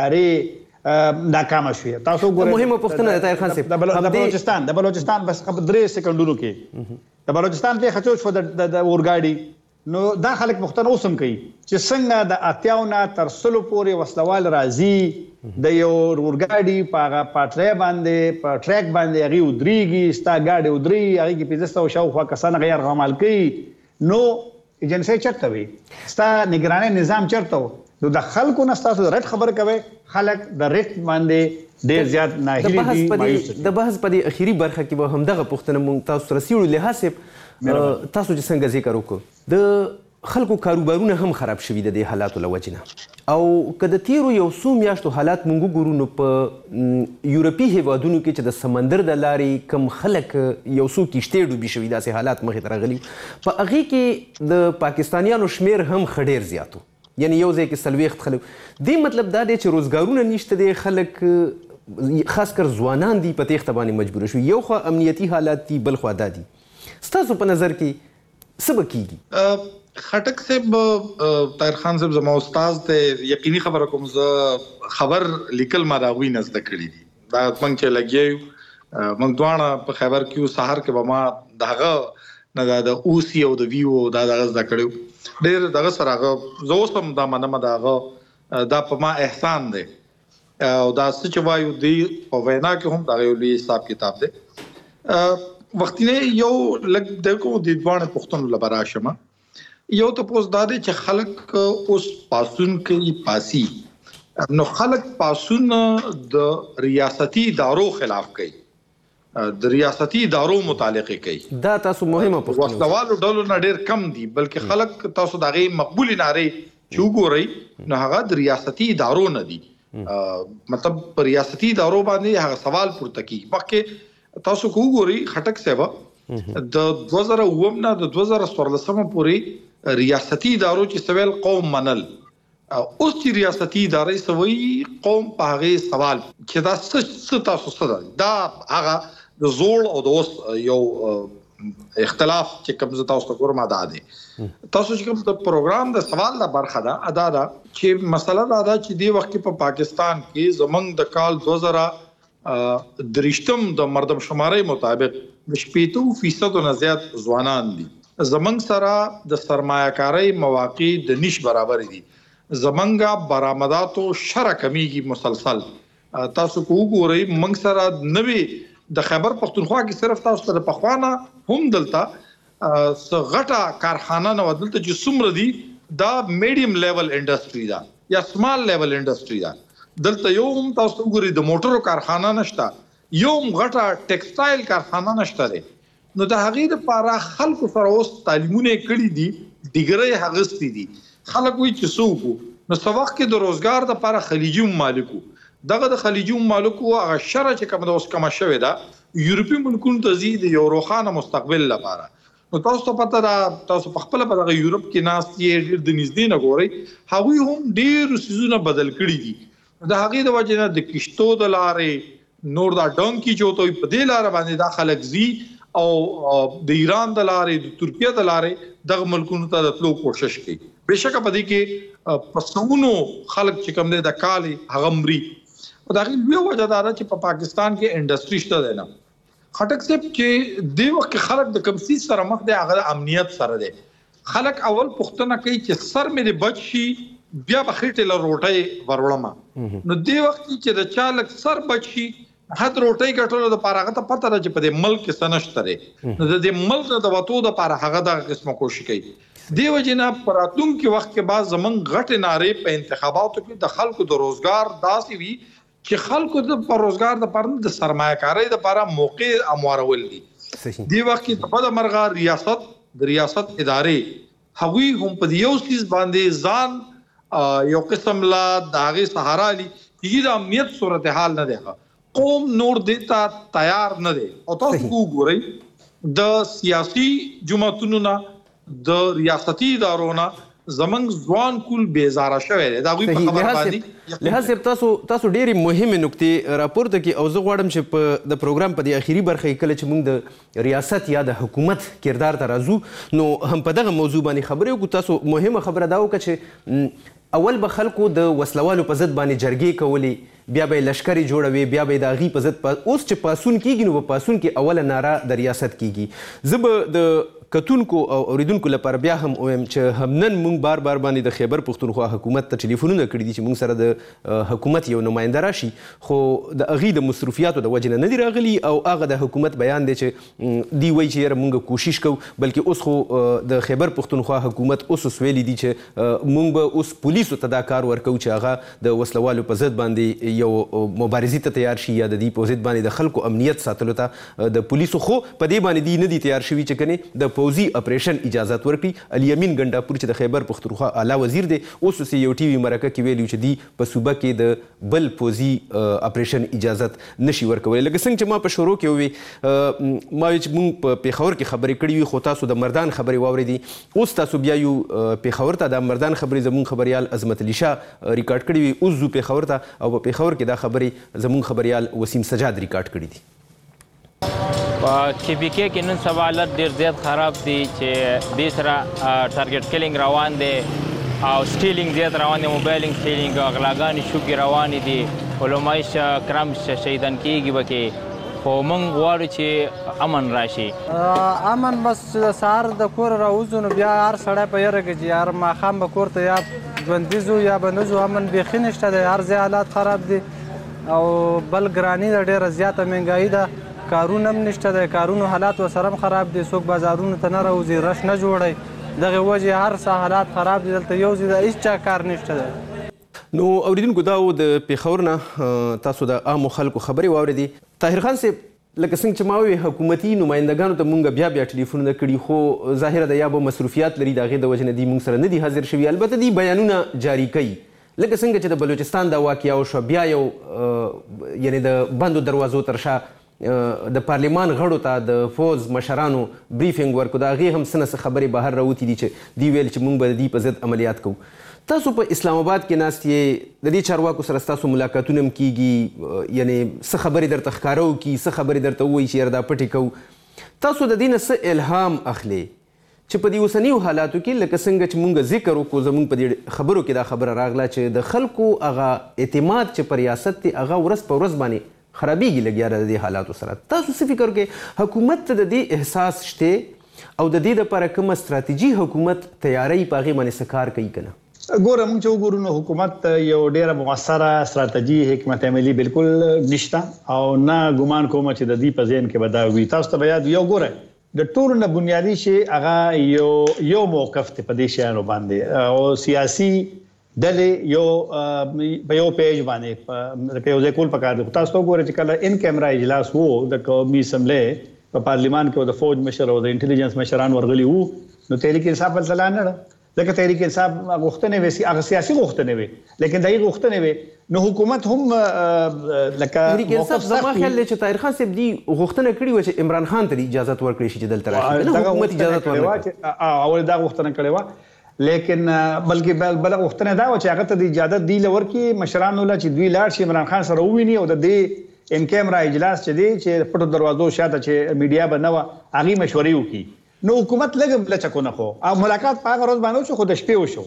S8: ادارې ناکام شوه. تاسو ګورئ مهمه پوښتنه ده طاهر خان صاحب د بلوچستان د بلوچستان بس درې سکندونو کې د بلوچستان ته خچو شو د اورګاډي نو دا خلک پوښتنه اوسم کوي چې څنګه د اتیاونه تر سلو پورې وسلوال راځي د یو اورګاډي په پټری باندې په ټریک باندې هغه ودرېږي ستا ګاډي ودرې هغه کې پنځه سوه شاوخوا کسان غیر غمال کوي نو ایجنسی چرته وي ستا نگراني نظام چرته نو د خلکو نه تاسو رټ خبر کوي خلک د رټ باندې ډیر زیات ناهیلي دي
S5: د بحث په دې اخیری برخه کې به همدغه پوښتنه مونږ تاسو رسیدو لحاظ تاسو چې څنګه ذکر وکړو د خلکو کاروبارونه هم خراب شوي د دې حالاتو له وجې نه او که د تیرو یو څو میاشتو حالات مونږ وګورو نو په یورپي هیوادونو کې چې د سمندر د لارې کم خلک یو څو کښتۍ ډوبې شوي داسې حالات مخې ته راغلي په هغې کې د پاکستانیانو شمیر هم ښه ډېر زیات و یعنی یو ځای کې څلوېښت خلک دې مطلب دا دی چې روزګارونه نشته دی خلک خاص کر ځوانان دي په تېښته باندې مجبوره شوي یو خوا امنیتي حالات دي بل خوا دا دي ستاسو په نظر کې څه به کیږي؟
S6: خټک صاحب طاهر خان صاحب زما استاد ته یقیني خبره کوم زه خبر لیکل ما دا وی نه زده کړی دي دا څنګه چې لګیو موږ دواړه په خبر کې سحر کې به ما دغه نه د او سی او د ویو دا دغه زده کړو ډېر دغه سره هغه زه اوس هم دا منم دغه دا په ما احسان دی او دا څه چې وایو دی په وینا کې هم دا یو لوی حساب کتاب دی. وختینه یو لګ دغه د دوه پښتون لپاره شمه یو ته پوس دا دی چې خلک اوس پاسون کوي پاسي نو خلک پاسون د ریاستي ادارو خلاف کوي د ریاستي ادارو متعلق کوي
S5: دا تاسو مهمه پښتون
S6: وسلوالو ډلو نه ډیر کم دي بلکې خلک تاسو دغه مقبول ناره چې وګورئ نو هغه د ریاستي ادارو نه دي مطلب پر ریاستي ادارو باندې هغه سوال پورته کوي مخکې تاسو وګورئ خټک صاحب د دوه زره اووه نه د دوه زره څوارلسم پورې ریاستي ادارو چې سوال قوم منل اوس چې ریاستي ادارې سوي قوم په هغه سوال چې دا څه تاسو سره دا هغه د زوړ او د اوس یو اختلاف چې کوم ز تاسو کوم ادا دي تاسو چې کوم د پروګرام د سوال د برخه ده ادا ده چې مسله دا ده چې دی وخت په پاکستان کې زمنګ د کال دوه زره درشتم د مردم شماري مطابق شپږ فیصد نه زیات ځوانان دي زمنګ سره د سرمایه‌کاري مواقع د نش برابر دي زمنګا برآمداتو شر کمیږي مسلسل تاسو وګورئ موږ سره نوې د خیبر پختونخوا کې صرف تاسو ته پخوانه هم دلته غټه کارخانه نه ودلته چې څومره دي دا میډیم لیول انډستری ده یا سمال لیول انډستری ده دلته یو هم تاسو وګورئ د موټرو کارخانه نشته یو غټه ټیکسټایل کارخانه نشته نو د هغې لپاره خلکو سره اوس تعلیمونه کړي دي ډیګرۍ هغستې دي خلک وایي چې څوک نو څه وخت کې د روزګار دپاره خلیجي ممالکو دغه د خلیجي ممالکو هغه شره چې کومه اوس کومه شوې ده یورپي ملکونو ته ځي د یو روښانه مستقبل لپاره نو تاسو ته پته ده تاسو په خپله په دغه یورپ کې ناست یې ډېر د نږدې نه ګورئ هغوی هم ډېر څیزونه بدل کړي دي د هغې د وجې نه د کشتو د لارې نور دا ډانکي چې ورته وایي په دې لاره باندې دا خلک ځي او د ایران د لارې د ترکیه د لارې دغه ملکونو ته د تلو کوشش کوي بېشکه په دې کې په سلونو خلک چې کوم دی د کال هغه مري او د هغې لویه وجه دا ده چې په پاکستان کې انډسټري شته دی نه خټک صاحب چې دې وخت کې خلک د کوم څیز سره مخ دی هغه د امنیت سره دی خلک اول پوښتنه کوي چې سر مې دې بچ شي بیا به خېټې له روټۍ ور وړمه نو دې وخت کې چې د چا لږ سر بچ شي حد روټۍ ګټلو دپاره هغه ته پته ده چې په دې ملک کې څه نشته دی نو د دې ملک نه د وتو دپاره هغه دغه قسمه کوشش کوي دې وجې نه په راتلونکي وخت کې بعض زموږ غټې نارې په انتخاباتو کې د خلکو د روزګار داسې وي چې خلکو د پر روزګار دپاره د سرمایه‌کارۍ دپاره موقع اموارول دي دې وخت کې د بده مرغه ریاست د ریاست ادارې هغوی هم په دې یو څیز باندې ځان یو قسم لا د هغې سهارا لي چې د امنیت صورتحال نه دی قوم نور دیتا تیار نه دی او تاسو وګورئ د سیاسي جماعتونو نه د ریاستي ادارو نه زمنګ ځوان کول بیزاره شوی دی دا غوي په خبره باندې
S5: لحاظ تاسو تاسو ډېری مهمه نکته راپورته کې او زه غواړم چې په د پروګرام په دې اخیری برخه کې کله چې موږ د ریاست یا د حکومت کردار ته راځو نو هم په دغه موضوع باندې خبرې وکړو تاسو مهمه خبره دا وکړه چې اول به خلکو د وسلوالو په ضد باندې جرګې کولې بیا به لشکري جوړوي بیا به د هغې په ضد اوس چې پاسون کېږي نو په پاسون کې اوله ناره د ریاست کېږي زه به د کتونکو او اوریدونکو لپاره بیا هم وایم چې هم نن موږ بار بار باندې د خیبر پښتونخوا حکومت ته ټلیفونونه کړي دي چې موږ سره د حکومت یو نماینده راشي خو د هغې د مصروفیاتو د وجې نه نه دي راغلي او هغه د حکومت بیان دی چې دوی وایي چې یاره موږ کوشش کوو بلکې اوس خو د خیبر پښتونخوا حکومت اوس اوس ویلي دي چې موږ به اوس پولیسو ته دا کار ورکوو چې هغه د وسلوالو په ضد باندې یو مبارزې ته تیار شي یا د دې په ضد باندې د خلکو امنیت ساتلو ته د پولیسو خو په دې باندې دوی نه دي تیار شوي چې کنې د پوځي اپریشن اجازت ورکړي الیمین ګنډاپور چې د خیبر پښتونخوا اعلی وزیر دی اوس اوس یو ټي وي مرکه کې ویلي چې دی په صوبه کې د بل پوځي اپریشن اجازت نشي ورکولی لکه څنګه چې ما په شروع کې ووی ما وی چې موږ په پیښور کې خبرې کړې وي خو تاسو د مردان خبرې واورېدې اوس تاسو بیا یو پیښور ته د مردان خبرې زموږ خبریال عظمت علي شاه ریکارډ کړې وي اوس ځو پیښور ته او په پیښور کې دا خبرې زموږ خبریال وسیم سجاد ریکارډ کړي دي
S11: په کې بي کې کې نن سبا حالت ډېر زیات خراب دي چې دې سره ټارګټ کلینګ روان دی او سټیلینګ زیات روان دی موبایلینګ سټیلینګ او غلاګانې شوکې روانې دي علمای کرام شهیدان کېږي به کې خو موږ غواړو چې امن راشي
S12: امن بس سهار د کور راوځو نو بیا هر سړی په یره کې چې یار ماښام به کور ته یا ژوندي ځو یا به نه ځو امن بیخي نشته دی هر ځای حالات خراب دي او بل ګراني د ډېره زیاته مهنګایي ده، کارونه هم نشته د کارونو حالات ورسره هم خراب دي، څوک بازارونو ته نه راوځي، رش نه جوړی، دغه وجې هر څه حالات خراب دي، دلته یو ځای د هېڅ چا کار نشته دی.
S5: نو اوریدونکو دا و د پېښور نه تاسو د عامو خلکو خبرې واورېدې. طاهر خان صاحب لکه څنګه چې ما وویل حکومتي نمایندګانو ته مونږ بیا بیا ټلیفونونه کړي، خو ظاهره ده یا به مصروفیات لري د هغې د وجې نه دوی مونږ سره نه دي حاضر شوي. البته دوی بیانونه جاري کوي، لکه څنګه چې د بلوچستان دا واقعه وشوه، بیا یو یعنې د بندو دروازو تر شا د پارلمان غړو ته د فوز مشرانو بریفینګ ورکړو، د هغې هم څه نه څه خبرې بهر راوتې دي چې دوی ویل چې مونږ به د دوی په ضد عملیات کوو. تاسو په اسلام آباد کې ناست یې، د دې چارواکو سره ستاسو ملاقاتونه هم کیږي، یعنې څه خبرې درته ښکاره وکړي، څه خبرې درته ووایي چې یاره دا پټې کوو. تاسو د دې نه څه الهام اخلئ چې په دې اوسنیو حالاتو کې لکه څنګه چې مونږ ذکر وکړو، زموږ په دې خبرو کې دا خبره راغله چې د خلکو هغه اعتماد چې په ریاست دی هغه ورځ په ورځ باندې خرابېږي لګیا د دې حالاتو سره. تاسو څه فکر کوئ حکومت ته د دې احساس شته او د دې دپاره کومه ستراتیجي حکومت تیاری په هغې باندې څه کار کوي که نه؟
S8: ګوره موږ چې وګورو نو حکومت یو ډیره مؤثره ستراتیجي حکمت عملي بالکل نشته او نه ګمان کوم چې د دې په ذهن کې به دا وي. تاسو ته به یاد یو ګوره د ټولو نه بنیادي شی هغه یو یو موقف دی په دې شیانو باندې، او سیاسي ډلې یو په یو پیج باندې لکه یو ځای کول پکار دی. تاسو ته وګورئ چې کله ان کیمرا اجلاس وو د قومي اسمبلې په پارلیمان کې د فوج مشر او د انټيليجنس مشران ورغلي وو، نو تحریک انصاف بل ځلا نه ځکه تحریک انصاف غوښتنې وې هغه سیاسي غوښتنې وې، لیکن دغه غوښتنې وې نو حکومت هم لکه
S5: تحریک انصاف زما خیال دی چې طاهر خان صاحب دی غوښتنه کړې وه چې عمران خان ته اجازه ورکړي شي چې دلته راشي، نه حکومت اجازه ورکړي.
S8: اول دا غوښتنه کړې وه، لیکن بلکې بل غوښتنه دا و چې هغه ته د اجازه دی لورکي مشرانو له چې دوی لاړ شي عمران خان سره وویني او د دې ان کیمرا اجلاس چې دی چې پټو دروازو شاته چې میډیا به نه وه هغې مشورې وکړي. نو حکومت لږ لچکو نه خو او ملاقات په هغه ورځ باندې وشو، خو د شپې وشو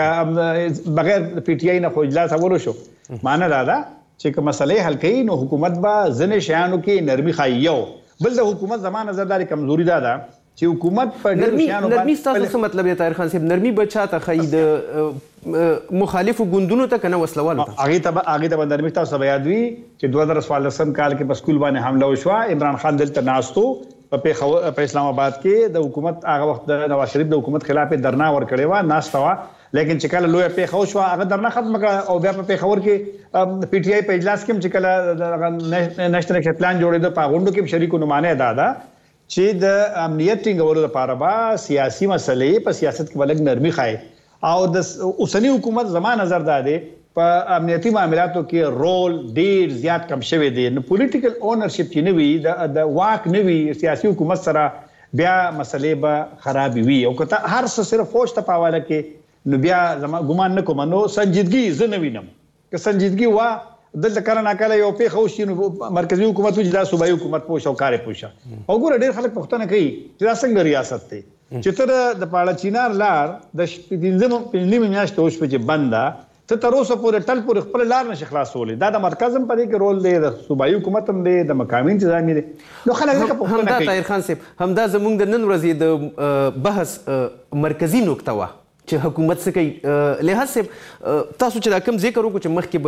S8: لکه بغیر پی ټی آی نه خو اجلاس اول وشو. معنی دا ده چې که مسلې حل کوي نو حکومت به ځینې شیانو کې نرمي ښایي. یو بل د حکومت زما نظر دا کمزوري دا ده چې حکومت په ډېرو شیانو
S5: نرمي ستاسو څه مطلب دی طاهر خان صاحب؟ نرمي به چا ته ښایي د مخالفو ګوندونو ته که نه وسلوالو ته؟
S8: هغې ته به هغې ته به نرمي تاسو ته به یاد وي چې دوه زره څوارلسم کال کې په سکول باندې حمله وشوه، عمران خان دلته ناست و په پیښور په اسلام آباد کې د حکومت هغه وخت د نواز شریف د حکومت خلاف درنا ورکړې وه، ناسته وه، لیکن چې کله لویه پیښه وشوه هغه درنا ختمه کړه او بیا په پیښور کې پی ټی آی په اجلاس کې هم چې کله نیشنل ایکشن پلان جوړېده په غونډو کې شریکو نمانه دا ده چې د امنیت ټینګولو لپاره به سیاسي مسلې په سیاست کې به لږ نرمي ښایي. او د اوسني حکومت زما نظر دا دی په امنیتي معاملاتو کې رول ډیر زیات کم شوی دی. نو پولیټیکل اونرشپ چې نه وي، د واک نه وي سیاسي حکومت سره، بیا مسلې به خرابې وي. او که هر څه صرف فوج ته په حواله کې نو بیا زما ګمان نه کوم نو سنجیدګي زه نه وینم. که سنجیدګي وه دلته کله ناکله یو پیښه وشي نو مرکزي حکومت وایي دا صوبایي حکومت پوه شه او کار یې پوه شه. او ګوره ډېر خلک پوښتنه کوي چې دا څنګه ریاست دی چې ته د پاړه چینار لار د پنځمې میاشتې وشوه چې بند ده، ته تر اوسه پورې ټل پورې خپل لار نشي خلاصولی. دا د مرکز هم په دې کې رول دی، د صوبایي حکومت هم دی، د مقامي انتظامیې دی. نو خلک ځکه پوښتنه کوي.
S5: همدا طاهر خان صاحب همدا زموږ د نن ورځې د بحث مرکزي نقطه وه چې حکومت څه کوي. لحاظ صاحب تاسو چې دا کوم ذکر وکړو چې مخکې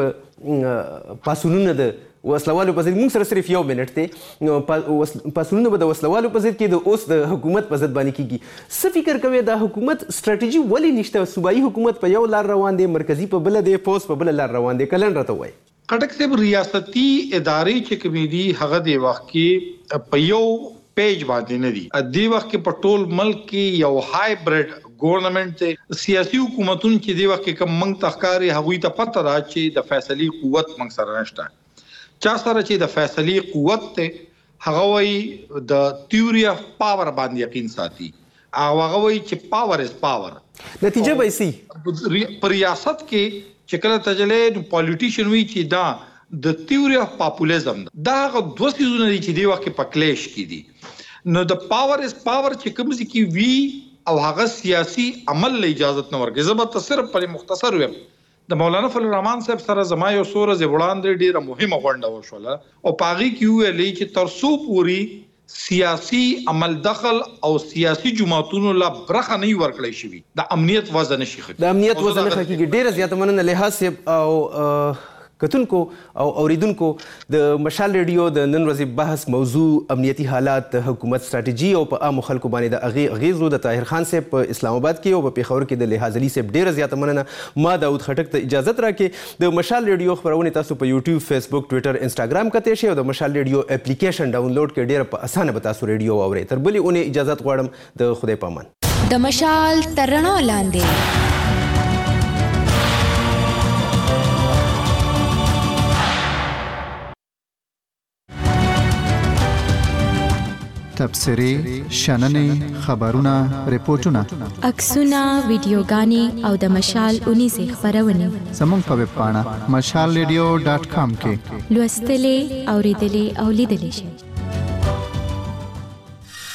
S5: به پاسونونه د وسلوالو په ضد، موږ سره صرف یو منټ دی، نو پاسونونه به د وسلوالو په ضد کېده، اوس د حکومت په ضد باندې کېږي. څه فکر کوئ دا حکومت ستراتیژي ولې نشته؟ صوبایي حکومت په یو لار روان دی، مرکزي په بله دی، فوز په بله لار روان دی. کلن راته ووایي
S6: خټک صاحب ریاستي ادارې چې کومې دي هغه د وخت کې په یو پیج باندې نه دي. د وخت کې په ټول ملک کې یو هایبرډ ګورنمنت دی. سیاسي حکومتونه چې د وخت کې کوم منځ تخکاري هغوی ته پته ده چې د فیصلې قوت منځ سره نشته. چا سره چې د فیصلې قوت ته هغه وایي د تیوري اف پاور باندې یقین ساتي، او هغه وایي چې پاور از پاور.
S5: نتیجه به سي
S6: په ریاست کې چې کله تجلې نو پالیټیشن وایي چې دا د تیوري اف پاپولیزم دا هغه دوه څیزونه دي چې د وخت کې په کلیش کې دي. نو د پاور از پاور چې کوم ځای کې وي او هغه سیاسي عمل له اجازه نه ورکړي. زه به صرف پر مختصر ویم د مولانا فضل الرحمن صاحب سره زما یو څو ورځې وړاندې ډېره مهمه غونډه وشوله او په هغې کې وویلې چې تر څو پورې سیاسي عمل دخل او سیاسي جماعتونو لا برخه نه ورکړی شوي د امنیت وضع نشي ښه
S5: د امنیت وضع نه ښه کېږي. ډېره زیاته مننه لحاظ صاحب. او کتونکو او اوریدونکو د مشال ریډیو د نن ورځې بحث موضوع امنیتي حالات د حکومت ستراتیژي او په عامو خلکو باندې د اغې اغیزو د طاهر خان صاحب په اسلام آباد کې او په پیښور کې د لحاظ علي صاحب ډیره زیاته مننه. ما داود خټک ته اجازه راکړئ. د مشال ریډیو خبرونه تاسو په یوټیوب، فیسبوک، ټویټر، انسټاګرام کتلی شئ او د مشال ریډیو اپلیکیشن ډاونلوډ کړئ. ډیره په اسانه به تاسو ریډیو واورئ. تر بلې اونۍ اجازه غواړم. د خدای په امان.
S2: د مشال تر رڼا لاندې.
S3: تبصرې، شننې، خبرونه، ریپورتونه،
S13: عکسونه، ویډیوګانې او د مشال اونیزې خپرونې
S3: زموږ په ویب پاڼه مشال ریډیو ډاټ کام کې
S13: لوستلې، اوریدلې او لیدلې شئ.